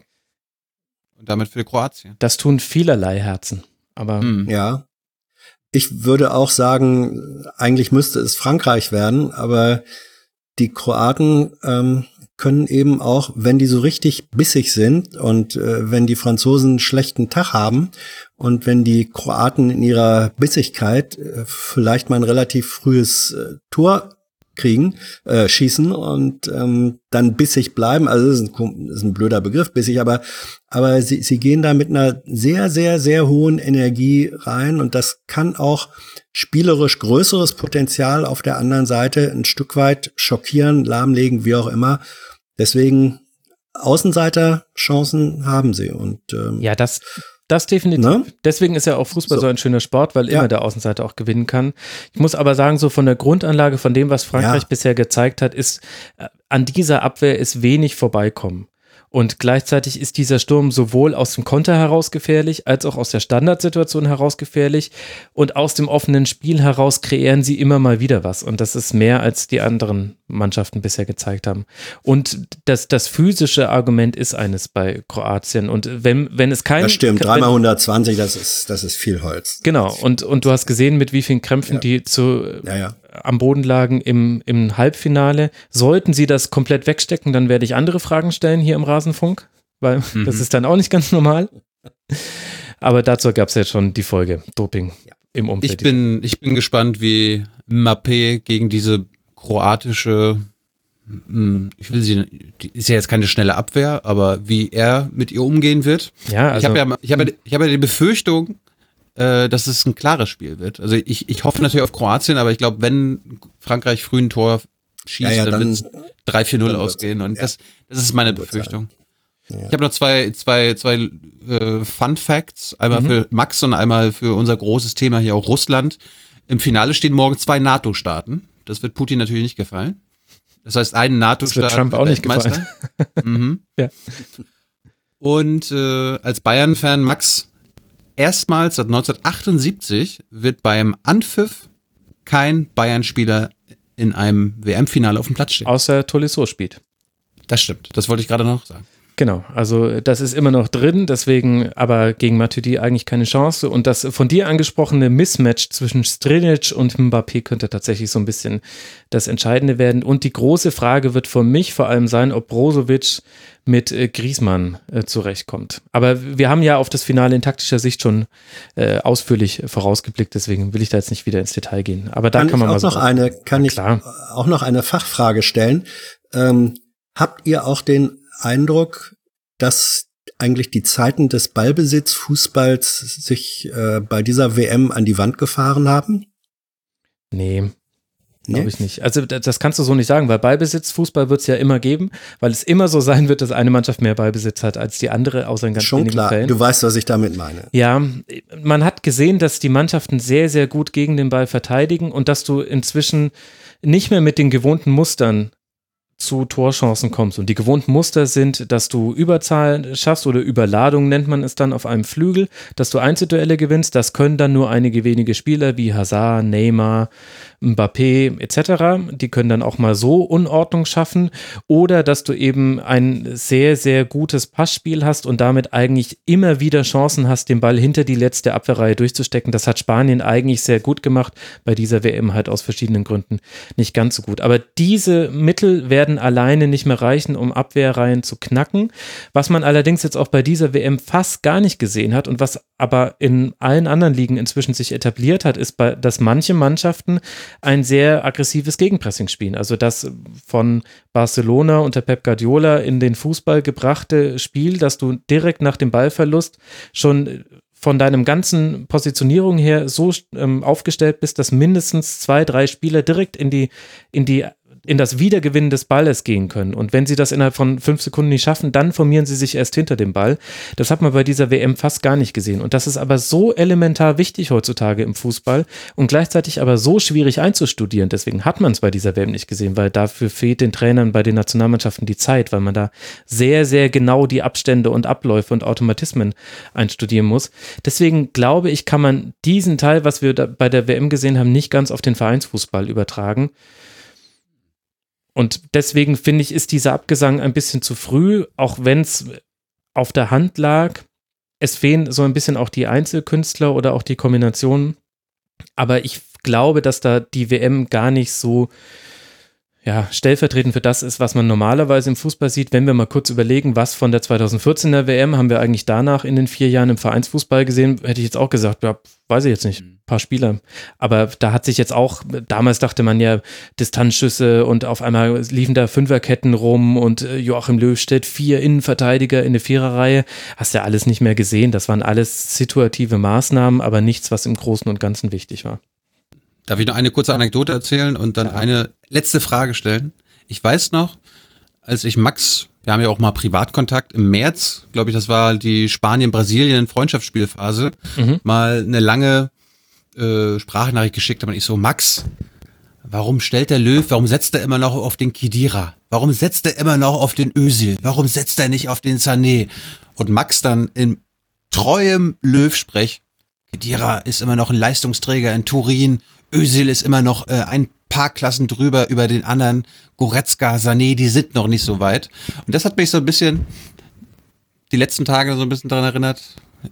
und damit für Kroatien. Das tun vielerlei Herzen. Aber hm. Ja, ich würde auch sagen, eigentlich müsste es Frankreich werden, aber die Kroaten ähm, können eben auch, wenn die so richtig bissig sind und äh, wenn die Franzosen einen schlechten Tag haben und wenn die Kroaten in ihrer Bissigkeit äh, vielleicht mal ein relativ frühes äh, Tor kriegen, äh, schießen und ähm, dann bissig bleiben. Also das ist ein, das ist ein blöder Begriff, bissig, aber aber sie, sie gehen da mit einer sehr, sehr, sehr hohen Energie rein und das kann auch spielerisch größeres Potenzial auf der anderen Seite ein Stück weit schockieren, lahmlegen, wie auch immer. Deswegen Außenseiterchancen haben sie und ähm, ja, das Das definitiv. Ne? Deswegen ist ja auch Fußball so. so ein schöner Sport, weil ja. immer der Außenseiter auch gewinnen kann. Ich muss aber sagen, so von der Grundanlage, von dem, was Frankreich ja. bisher gezeigt hat, ist, äh, an dieser Abwehr ist wenig vorbeikommen. Und gleichzeitig ist dieser Sturm sowohl aus dem Konter heraus gefährlich, als auch aus der Standardsituation heraus gefährlich. Und aus dem offenen Spiel heraus kreieren sie immer mal wieder was. Und das ist mehr, als die anderen Mannschaften bisher gezeigt haben. Und das, das physische Argument ist eines bei Kroatien. Und wenn, wenn es kein... Das stimmt, dreimal hundertzwanzig, das ist, das ist viel Holz. Genau. Und, und du hast gesehen, mit wie vielen Krämpfen ja. die zu... Ja, ja. am Boden lagen im, im Halbfinale. Sollten sie das komplett wegstecken, dann werde ich andere Fragen stellen hier im Rasenfunk, weil mhm. das ist dann auch nicht ganz normal. Aber dazu gab es ja schon die Folge Doping ja. im Umfeld. Ich bin, ich bin gespannt, wie Mbappé gegen diese kroatische, ich will sie, die ist ja jetzt keine schnelle Abwehr, aber wie er mit ihr umgehen wird. Ja, also, ich habe ja, ich habe, ich habe ja die Befürchtung, dass es ein klares Spiel wird. Also ich, ich hoffe natürlich auf Kroatien, aber ich glaube, wenn Frankreich früh ein Tor schießt, ja, ja, dann, dann wird es drei vier null ausgehen. Und ja. das, das ist meine Befürchtung. Ja. Ich habe noch zwei, zwei, zwei äh, Fun Facts. Einmal mhm. für Max und einmal für unser großes Thema hier auch Russland. Im Finale stehen morgen zwei NATO-Staaten. Das wird Putin natürlich nicht gefallen. Das heißt, ein NATO-Staat wird Trump auch nicht gefallen. mhm. ja. Und äh, als Bayern-Fan, Max, erstmals seit neunzehnhundertachtundsiebzig wird beim Anpfiff kein Bayern-Spieler in einem W M-Finale auf dem Platz stehen. Außer Tolisso spielt. Das stimmt, das wollte ich gerade noch sagen. Genau, also das ist immer noch drin, deswegen aber gegen Matuidi eigentlich keine Chance. Und das von dir angesprochene Mismatch zwischen Strinic und Mbappé könnte tatsächlich so ein bisschen das Entscheidende werden. Und die große Frage wird für mich vor allem sein, ob Brozovic mit äh, Griezmann äh, zurechtkommt. Aber wir haben ja auf das Finale in taktischer Sicht schon äh, ausführlich vorausgeblickt, deswegen will ich da jetzt nicht wieder ins Detail gehen. Aber da kann, kann man mal so noch eine, kann ich auch noch eine Fachfrage stellen. Ähm, habt ihr auch den Eindruck, dass eigentlich die Zeiten des Ballbesitzfußballs sich äh, bei dieser W M an die Wand gefahren haben? Nee, glaube nee? ich nicht. Also das kannst du so nicht sagen, weil Ballbesitzfußball wird es ja immer geben, weil es immer so sein wird, dass eine Mannschaft mehr Ballbesitz hat als die andere, außer in ganz Schon wenigen klar. Fällen. Du weißt, was ich damit meine. Ja, man hat gesehen, dass die Mannschaften sehr, sehr gut gegen den Ball verteidigen und dass du inzwischen nicht mehr mit den gewohnten Mustern zu Torchancen kommst. Und die gewohnten Muster sind, dass du Überzahl schaffst oder Überladung nennt man es dann auf einem Flügel, dass du Einzelduelle gewinnst. Das können dann nur einige wenige Spieler wie Hazard, Neymar, Mbappé et cetera. Die können dann auch mal so Unordnung schaffen. Oder dass du eben ein sehr, sehr gutes Passspiel hast und damit eigentlich immer wieder Chancen hast, den Ball hinter die letzte Abwehrreihe durchzustecken. Das hat Spanien eigentlich sehr gut gemacht, bei dieser W M halt aus verschiedenen Gründen nicht ganz so gut. Aber diese Mittel werden werden alleine nicht mehr reichen, um Abwehrreihen zu knacken. Was man allerdings jetzt auch bei dieser W M fast gar nicht gesehen hat und was aber in allen anderen Ligen inzwischen sich etabliert hat, ist, bei, dass manche Mannschaften ein sehr aggressives Gegenpressing spielen. Also das von Barcelona unter Pep Guardiola in den Fußball gebrachte Spiel, dass du direkt nach dem Ballverlust schon von deinem ganzen Positionierung her so ähm, aufgestellt bist, dass mindestens zwei, drei Spieler direkt in die, in die in das Wiedergewinnen des Balles gehen können. Und wenn sie das innerhalb von fünf Sekunden nicht schaffen, dann formieren sie sich erst hinter dem Ball. Das hat man bei dieser W M fast gar nicht gesehen. Und das ist aber so elementar wichtig heutzutage im Fußball und gleichzeitig aber so schwierig einzustudieren. Deswegen hat man es bei dieser W M nicht gesehen, weil dafür fehlt den Trainern bei den Nationalmannschaften die Zeit, weil man da sehr, sehr genau die Abstände und Abläufe und Automatismen einstudieren muss. Deswegen glaube ich, kann man diesen Teil, was wir da bei der W M gesehen haben, nicht ganz auf den Vereinsfußball übertragen. Und deswegen finde ich, ist dieser Abgesang ein bisschen zu früh, auch wenn es auf der Hand lag. Es fehlen so ein bisschen auch die Einzelkünstler oder auch die Kombinationen. Aber ich glaube, dass da die W M gar nicht so ja, stellvertretend für das ist, was man normalerweise im Fußball sieht. Wenn wir mal kurz überlegen, was von der zweitausendvierzehner W M haben wir eigentlich danach in den vier Jahren im Vereinsfußball gesehen, hätte ich jetzt auch gesagt, ja, weiß ich jetzt nicht, ein paar Spieler. Aber da hat sich jetzt auch, damals dachte man ja, Distanzschüsse und auf einmal liefen da Fünferketten rum und Joachim Löw stellt vier Innenverteidiger in eine Viererreihe. Hast ja alles nicht mehr gesehen. Das waren alles situative Maßnahmen, aber nichts, was im Großen und Ganzen wichtig war. Darf ich noch eine kurze Anekdote erzählen und dann eine letzte Frage stellen? Ich weiß noch, als ich Max, wir haben ja auch mal Privatkontakt, im März, glaube ich, das war die Spanien-Brasilien-Freundschaftsspielphase, mhm. mal eine lange äh, Sprachnachricht geschickt habe und ich so, Max, warum stellt der Löw, warum setzt er immer noch auf den Khedira? Warum setzt er immer noch auf den Özil? Warum setzt er nicht auf den Sané? Und Max dann in treuem Löw-Sprech, Khedira ist immer noch ein Leistungsträger in Turin, Özil ist immer noch äh, ein paar Klassen drüber über den anderen, Goretzka, Sané, die sind noch nicht so weit. Und das hat mich so ein bisschen die letzten Tage so ein bisschen daran erinnert,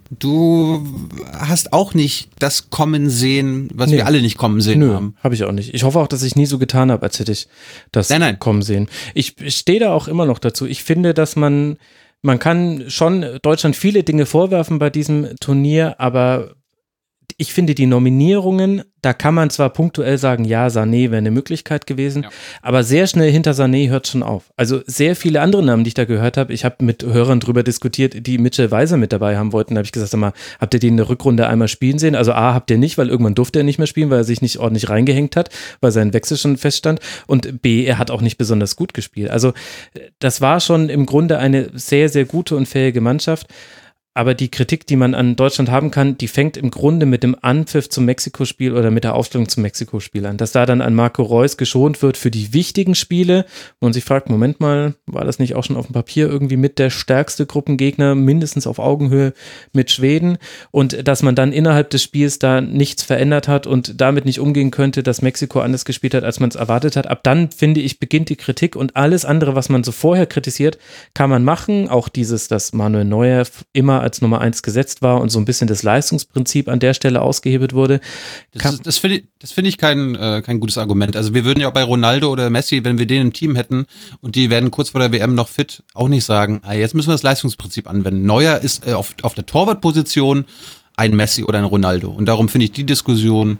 du hast auch nicht das kommen sehen, was nee. wir alle nicht kommen sehen Nö, haben. habe ich auch nicht. Ich hoffe auch, dass ich nie so getan habe, als hätte ich das nein, nein. kommen sehen. Ich stehe da auch immer noch dazu. Ich finde, dass man, man kann schon Deutschland viele Dinge vorwerfen bei diesem Turnier, aber ich finde die Nominierungen, da kann man zwar punktuell sagen, ja, Sané wäre eine Möglichkeit gewesen, ja. aber sehr schnell hinter Sané hört schon auf. Also sehr viele andere Namen, die ich da gehört habe, ich habe mit Hörern drüber diskutiert, die Mitchell Weiser mit dabei haben wollten, da habe ich gesagt, sag mal, habt ihr den in der Rückrunde einmal spielen sehen? Also A, habt ihr nicht, weil irgendwann durfte er nicht mehr spielen, weil er sich nicht ordentlich reingehängt hat, weil sein Wechsel schon feststand und B, er hat auch nicht besonders gut gespielt. Also das war schon im Grunde eine sehr, sehr gute und fähige Mannschaft. Aber die Kritik, die man an Deutschland haben kann, die fängt im Grunde mit dem Anpfiff zum Mexiko-Spiel oder mit der Aufstellung zum Mexiko-Spiel an. Dass da dann an Marco Reus geschont wird für die wichtigen Spiele, wo man sich fragt, Moment mal, war das nicht auch schon auf dem Papier irgendwie mit der stärkste Gruppengegner, mindestens auf Augenhöhe mit Schweden? Und dass man dann innerhalb des Spiels da nichts verändert hat und damit nicht umgehen könnte, dass Mexiko anders gespielt hat, als man es erwartet hat. Ab dann, finde ich, beginnt die Kritik und alles andere, was man so vorher kritisiert, kann man machen. Auch dieses, dass Manuel Neuer immer als Nummer eins gesetzt war und so ein bisschen das Leistungsprinzip an der Stelle ausgehebelt wurde. Das, das finde ich, das finde ich kein, äh, kein gutes Argument. Also wir würden ja auch bei Ronaldo oder Messi, wenn wir den im Team hätten und die werden kurz vor der W M noch fit, auch nicht sagen, ah, jetzt müssen wir das Leistungsprinzip anwenden. Neuer ist äh, auf, auf der Torwartposition ein Messi oder ein Ronaldo. Und darum finde ich die Diskussion,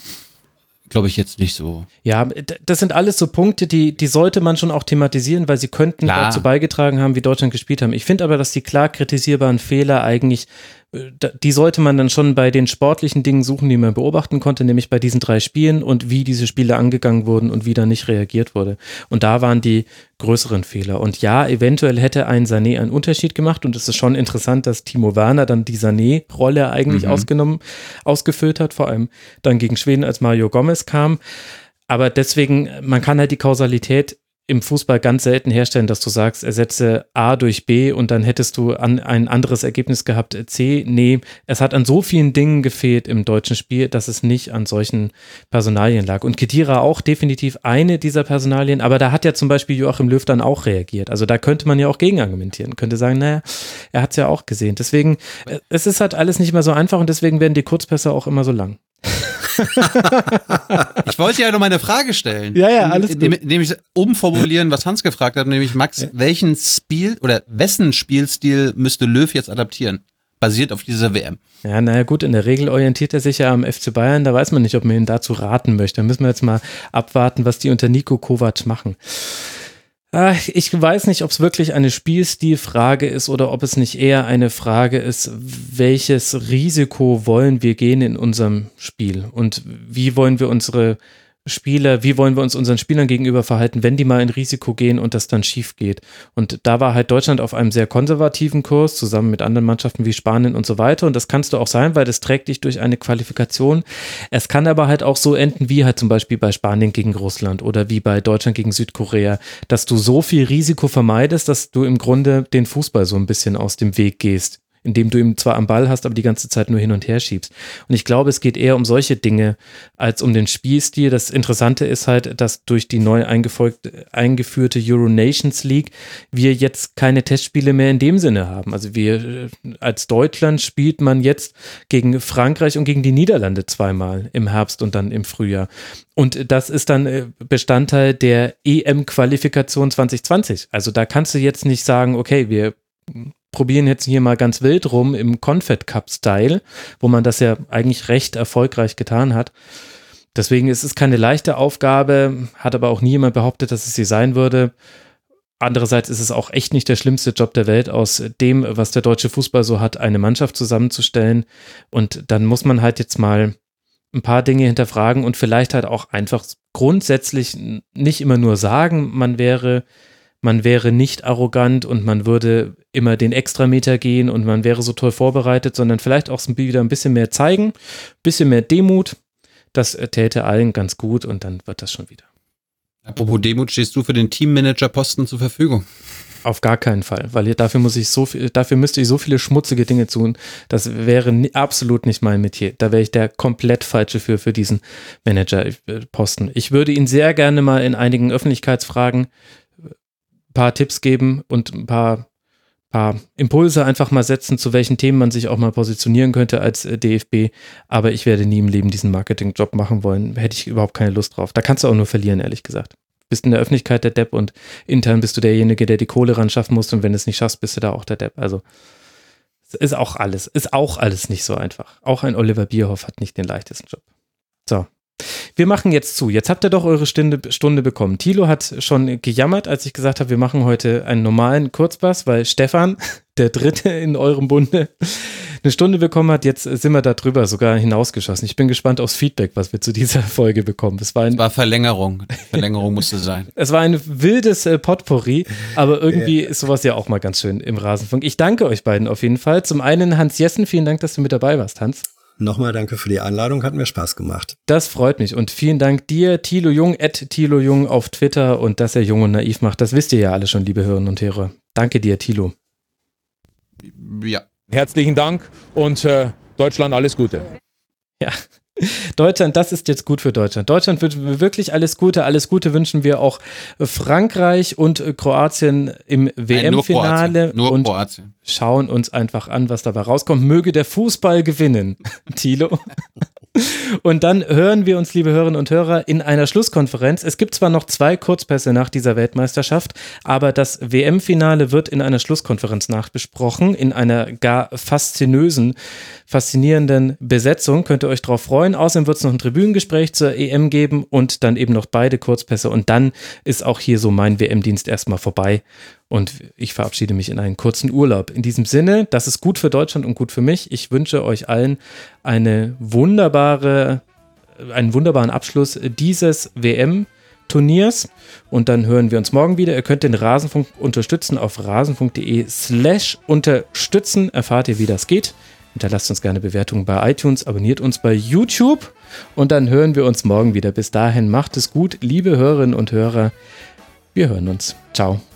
glaube ich, jetzt nicht so. Ja, das sind alles so Punkte, die, die sollte man schon auch thematisieren, weil sie könnten Klar. dazu beigetragen haben, wie Deutschland gespielt haben. Ich finde aber, dass die klar kritisierbaren Fehler eigentlich, die sollte man dann schon bei den sportlichen Dingen suchen, die man beobachten konnte, nämlich bei diesen drei Spielen und wie diese Spiele angegangen wurden und wie da nicht reagiert wurde. Und da waren die größeren Fehler. Und ja, eventuell hätte ein Sané einen Unterschied gemacht und es ist schon interessant, dass Timo Werner dann die Sané-Rolle eigentlich mhm. ausgenommen, ausgefüllt hat, vor allem dann gegen Schweden, als Mario Gomez kam. Aber deswegen, man kann halt die Kausalität im Fußball ganz selten herstellen, dass du sagst, ersetze A durch B und dann hättest du an ein anderes Ergebnis gehabt, C. Nee, es hat an so vielen Dingen gefehlt im deutschen Spiel, dass es nicht an solchen Personalien lag. Und Khedira auch definitiv eine dieser Personalien, aber da hat ja zum Beispiel Joachim Löw dann auch reagiert. Also da könnte man ja auch gegen argumentieren, könnte sagen, naja, er hat es ja auch gesehen. Deswegen, es ist halt alles nicht mehr so einfach und deswegen werden die Kurzpässe auch immer so lang. Ich wollte ja nur meine Frage stellen. Ja, ja, alles gut. Nämlich, nämlich umformulieren, was Hans gefragt hat, nämlich Max, ja. welchen Spiel oder wessen Spielstil müsste Löw jetzt adaptieren? Basiert auf dieser W M. Ja, naja gut, in der Regel orientiert er sich ja am F C Bayern, da weiß man nicht, ob man ihn dazu raten möchte. Da müssen wir jetzt mal abwarten, was die unter Niko Kovac machen. Ich weiß nicht, ob es wirklich eine Spielstilfrage ist oder ob es nicht eher eine Frage ist, welches Risiko wollen wir gehen in unserem Spiel und wie wollen wir unsere Spieler, wie wollen wir uns unseren Spielern gegenüber verhalten, wenn die mal in Risiko gehen und das dann schief geht. Und da war halt Deutschland auf einem sehr konservativen Kurs, zusammen mit anderen Mannschaften wie Spanien und so weiter. Und das kannst du auch sein, weil das trägt dich durch eine Qualifikation. Es kann aber halt auch so enden, wie halt zum Beispiel bei Spanien gegen Russland oder wie bei Deutschland gegen Südkorea, dass du so viel Risiko vermeidest, dass du im Grunde den Fußball so ein bisschen aus dem Weg gehst, indem du ihn zwar am Ball hast, aber die ganze Zeit nur hin und her schiebst. Und ich glaube, es geht eher um solche Dinge als um den Spielstil. Das Interessante ist halt, dass durch die neu eingeführte Euro Nations League wir jetzt keine Testspiele mehr in dem Sinne haben. Also wir als Deutschland spielt man jetzt gegen Frankreich und gegen die Niederlande zweimal im Herbst und dann im Frühjahr. Und das ist dann Bestandteil der E M-Qualifikation zwanzig zwanzig. Also da kannst du jetzt nicht sagen, okay, wir probieren jetzt hier mal ganz wild rum im Confed Cup-Style, wo man das ja eigentlich recht erfolgreich getan hat. Deswegen ist es keine leichte Aufgabe, hat aber auch nie jemand behauptet, dass es sie sein würde. Andererseits ist es auch echt nicht der schlimmste Job der Welt, aus dem, was der deutsche Fußball so hat, eine Mannschaft zusammenzustellen. Und dann muss man halt jetzt mal ein paar Dinge hinterfragen und vielleicht halt auch einfach grundsätzlich nicht immer nur sagen, man wäre Man wäre nicht arrogant und man würde immer den Extrameter gehen und man wäre so toll vorbereitet, sondern vielleicht auch wieder ein bisschen mehr zeigen, ein bisschen mehr Demut. Das täte allen ganz gut und dann wird das schon wieder. Apropos Demut, stehst du für den Teammanager-Posten zur Verfügung? Auf gar keinen Fall, weil dafür muss ich so viel, dafür müsste ich so viele schmutzige Dinge tun. Das wäre nie, absolut nicht mein Metier. Da wäre ich der komplett falsche für, für diesen Manager-Posten. Ich würde ihn sehr gerne mal in einigen Öffentlichkeitsfragen paar Tipps geben und ein paar, paar Impulse einfach mal setzen, zu welchen Themen man sich auch mal positionieren könnte als D F B, aber ich werde nie im Leben diesen Marketing-Job machen wollen, hätte ich überhaupt keine Lust drauf. Da kannst du auch nur verlieren, ehrlich gesagt. Bist in der Öffentlichkeit der Depp und intern bist du derjenige, der die Kohle ran schaffen muss und wenn du es nicht schaffst, bist du da auch der Depp. Also es ist auch alles, ist auch alles nicht so einfach. Auch ein Oliver Bierhoff hat nicht den leichtesten Job. So. Wir machen jetzt zu. Jetzt habt ihr doch eure Stunde, Stunde bekommen. Thilo hat schon gejammert, als ich gesagt habe, wir machen heute einen normalen Kurzpass, weil Stefan, der Dritte in eurem Bunde, eine Stunde bekommen hat. Jetzt sind wir da drüber sogar hinausgeschossen. Ich bin gespannt aufs Feedback, was wir zu dieser Folge bekommen. Es war, ein, es war Verlängerung. Verlängerung musste sein. Es war ein wildes äh, Potpourri, aber irgendwie ja. ist sowas ja auch mal ganz schön im Rasenfunk. Ich danke euch beiden auf jeden Fall. Zum einen Hans Jessen, vielen Dank, dass du mit dabei warst, Hans. Nochmal danke für die Einladung, hat mir Spaß gemacht. Das freut mich und vielen Dank dir, Thilo Jung, at Thilo Jung auf Twitter und dass er jung und naiv macht, das wisst ihr ja alle schon, liebe Hörerinnen und Hörer. Danke dir, Thilo. Ja. Herzlichen Dank und äh, Deutschland alles Gute. Ja, Deutschland, das ist jetzt gut für Deutschland. Deutschland wünschen wir wirklich alles Gute. Alles Gute wünschen wir auch Frankreich und Kroatien im W M-Finale. Nur und Kroatien. Schauen uns einfach an, was dabei rauskommt. Möge der Fußball gewinnen, Thilo. Und dann hören wir uns, liebe Hörerinnen und Hörer, in einer Schlusskonferenz. Es gibt zwar noch zwei Kurzpässe nach dieser Weltmeisterschaft, aber das W M-Finale wird in einer Schlusskonferenz nachbesprochen, in einer gar faszinösen, faszinierenden Besetzung. Könnt ihr euch drauf freuen. Außerdem wird es noch ein Tribünengespräch zur E M geben und dann eben noch beide Kurzpässe. Und dann ist auch hier so mein W M-Dienst erstmal vorbei. Und ich verabschiede mich in einen kurzen Urlaub. In diesem Sinne, das ist gut für Deutschland und gut für mich. Ich wünsche euch allen eine wunderbare, einen wunderbaren Abschluss dieses W M-Turniers. Und dann hören wir uns morgen wieder. Ihr könnt den Rasenfunk unterstützen auf rasenfunk.de slash unterstützen. Erfahrt ihr, wie das geht. Hinterlasst uns gerne Bewertungen bei iTunes, abonniert uns bei YouTube. Und dann hören wir uns morgen wieder. Bis dahin, macht es gut, liebe Hörerinnen und Hörer. Wir hören uns. Ciao.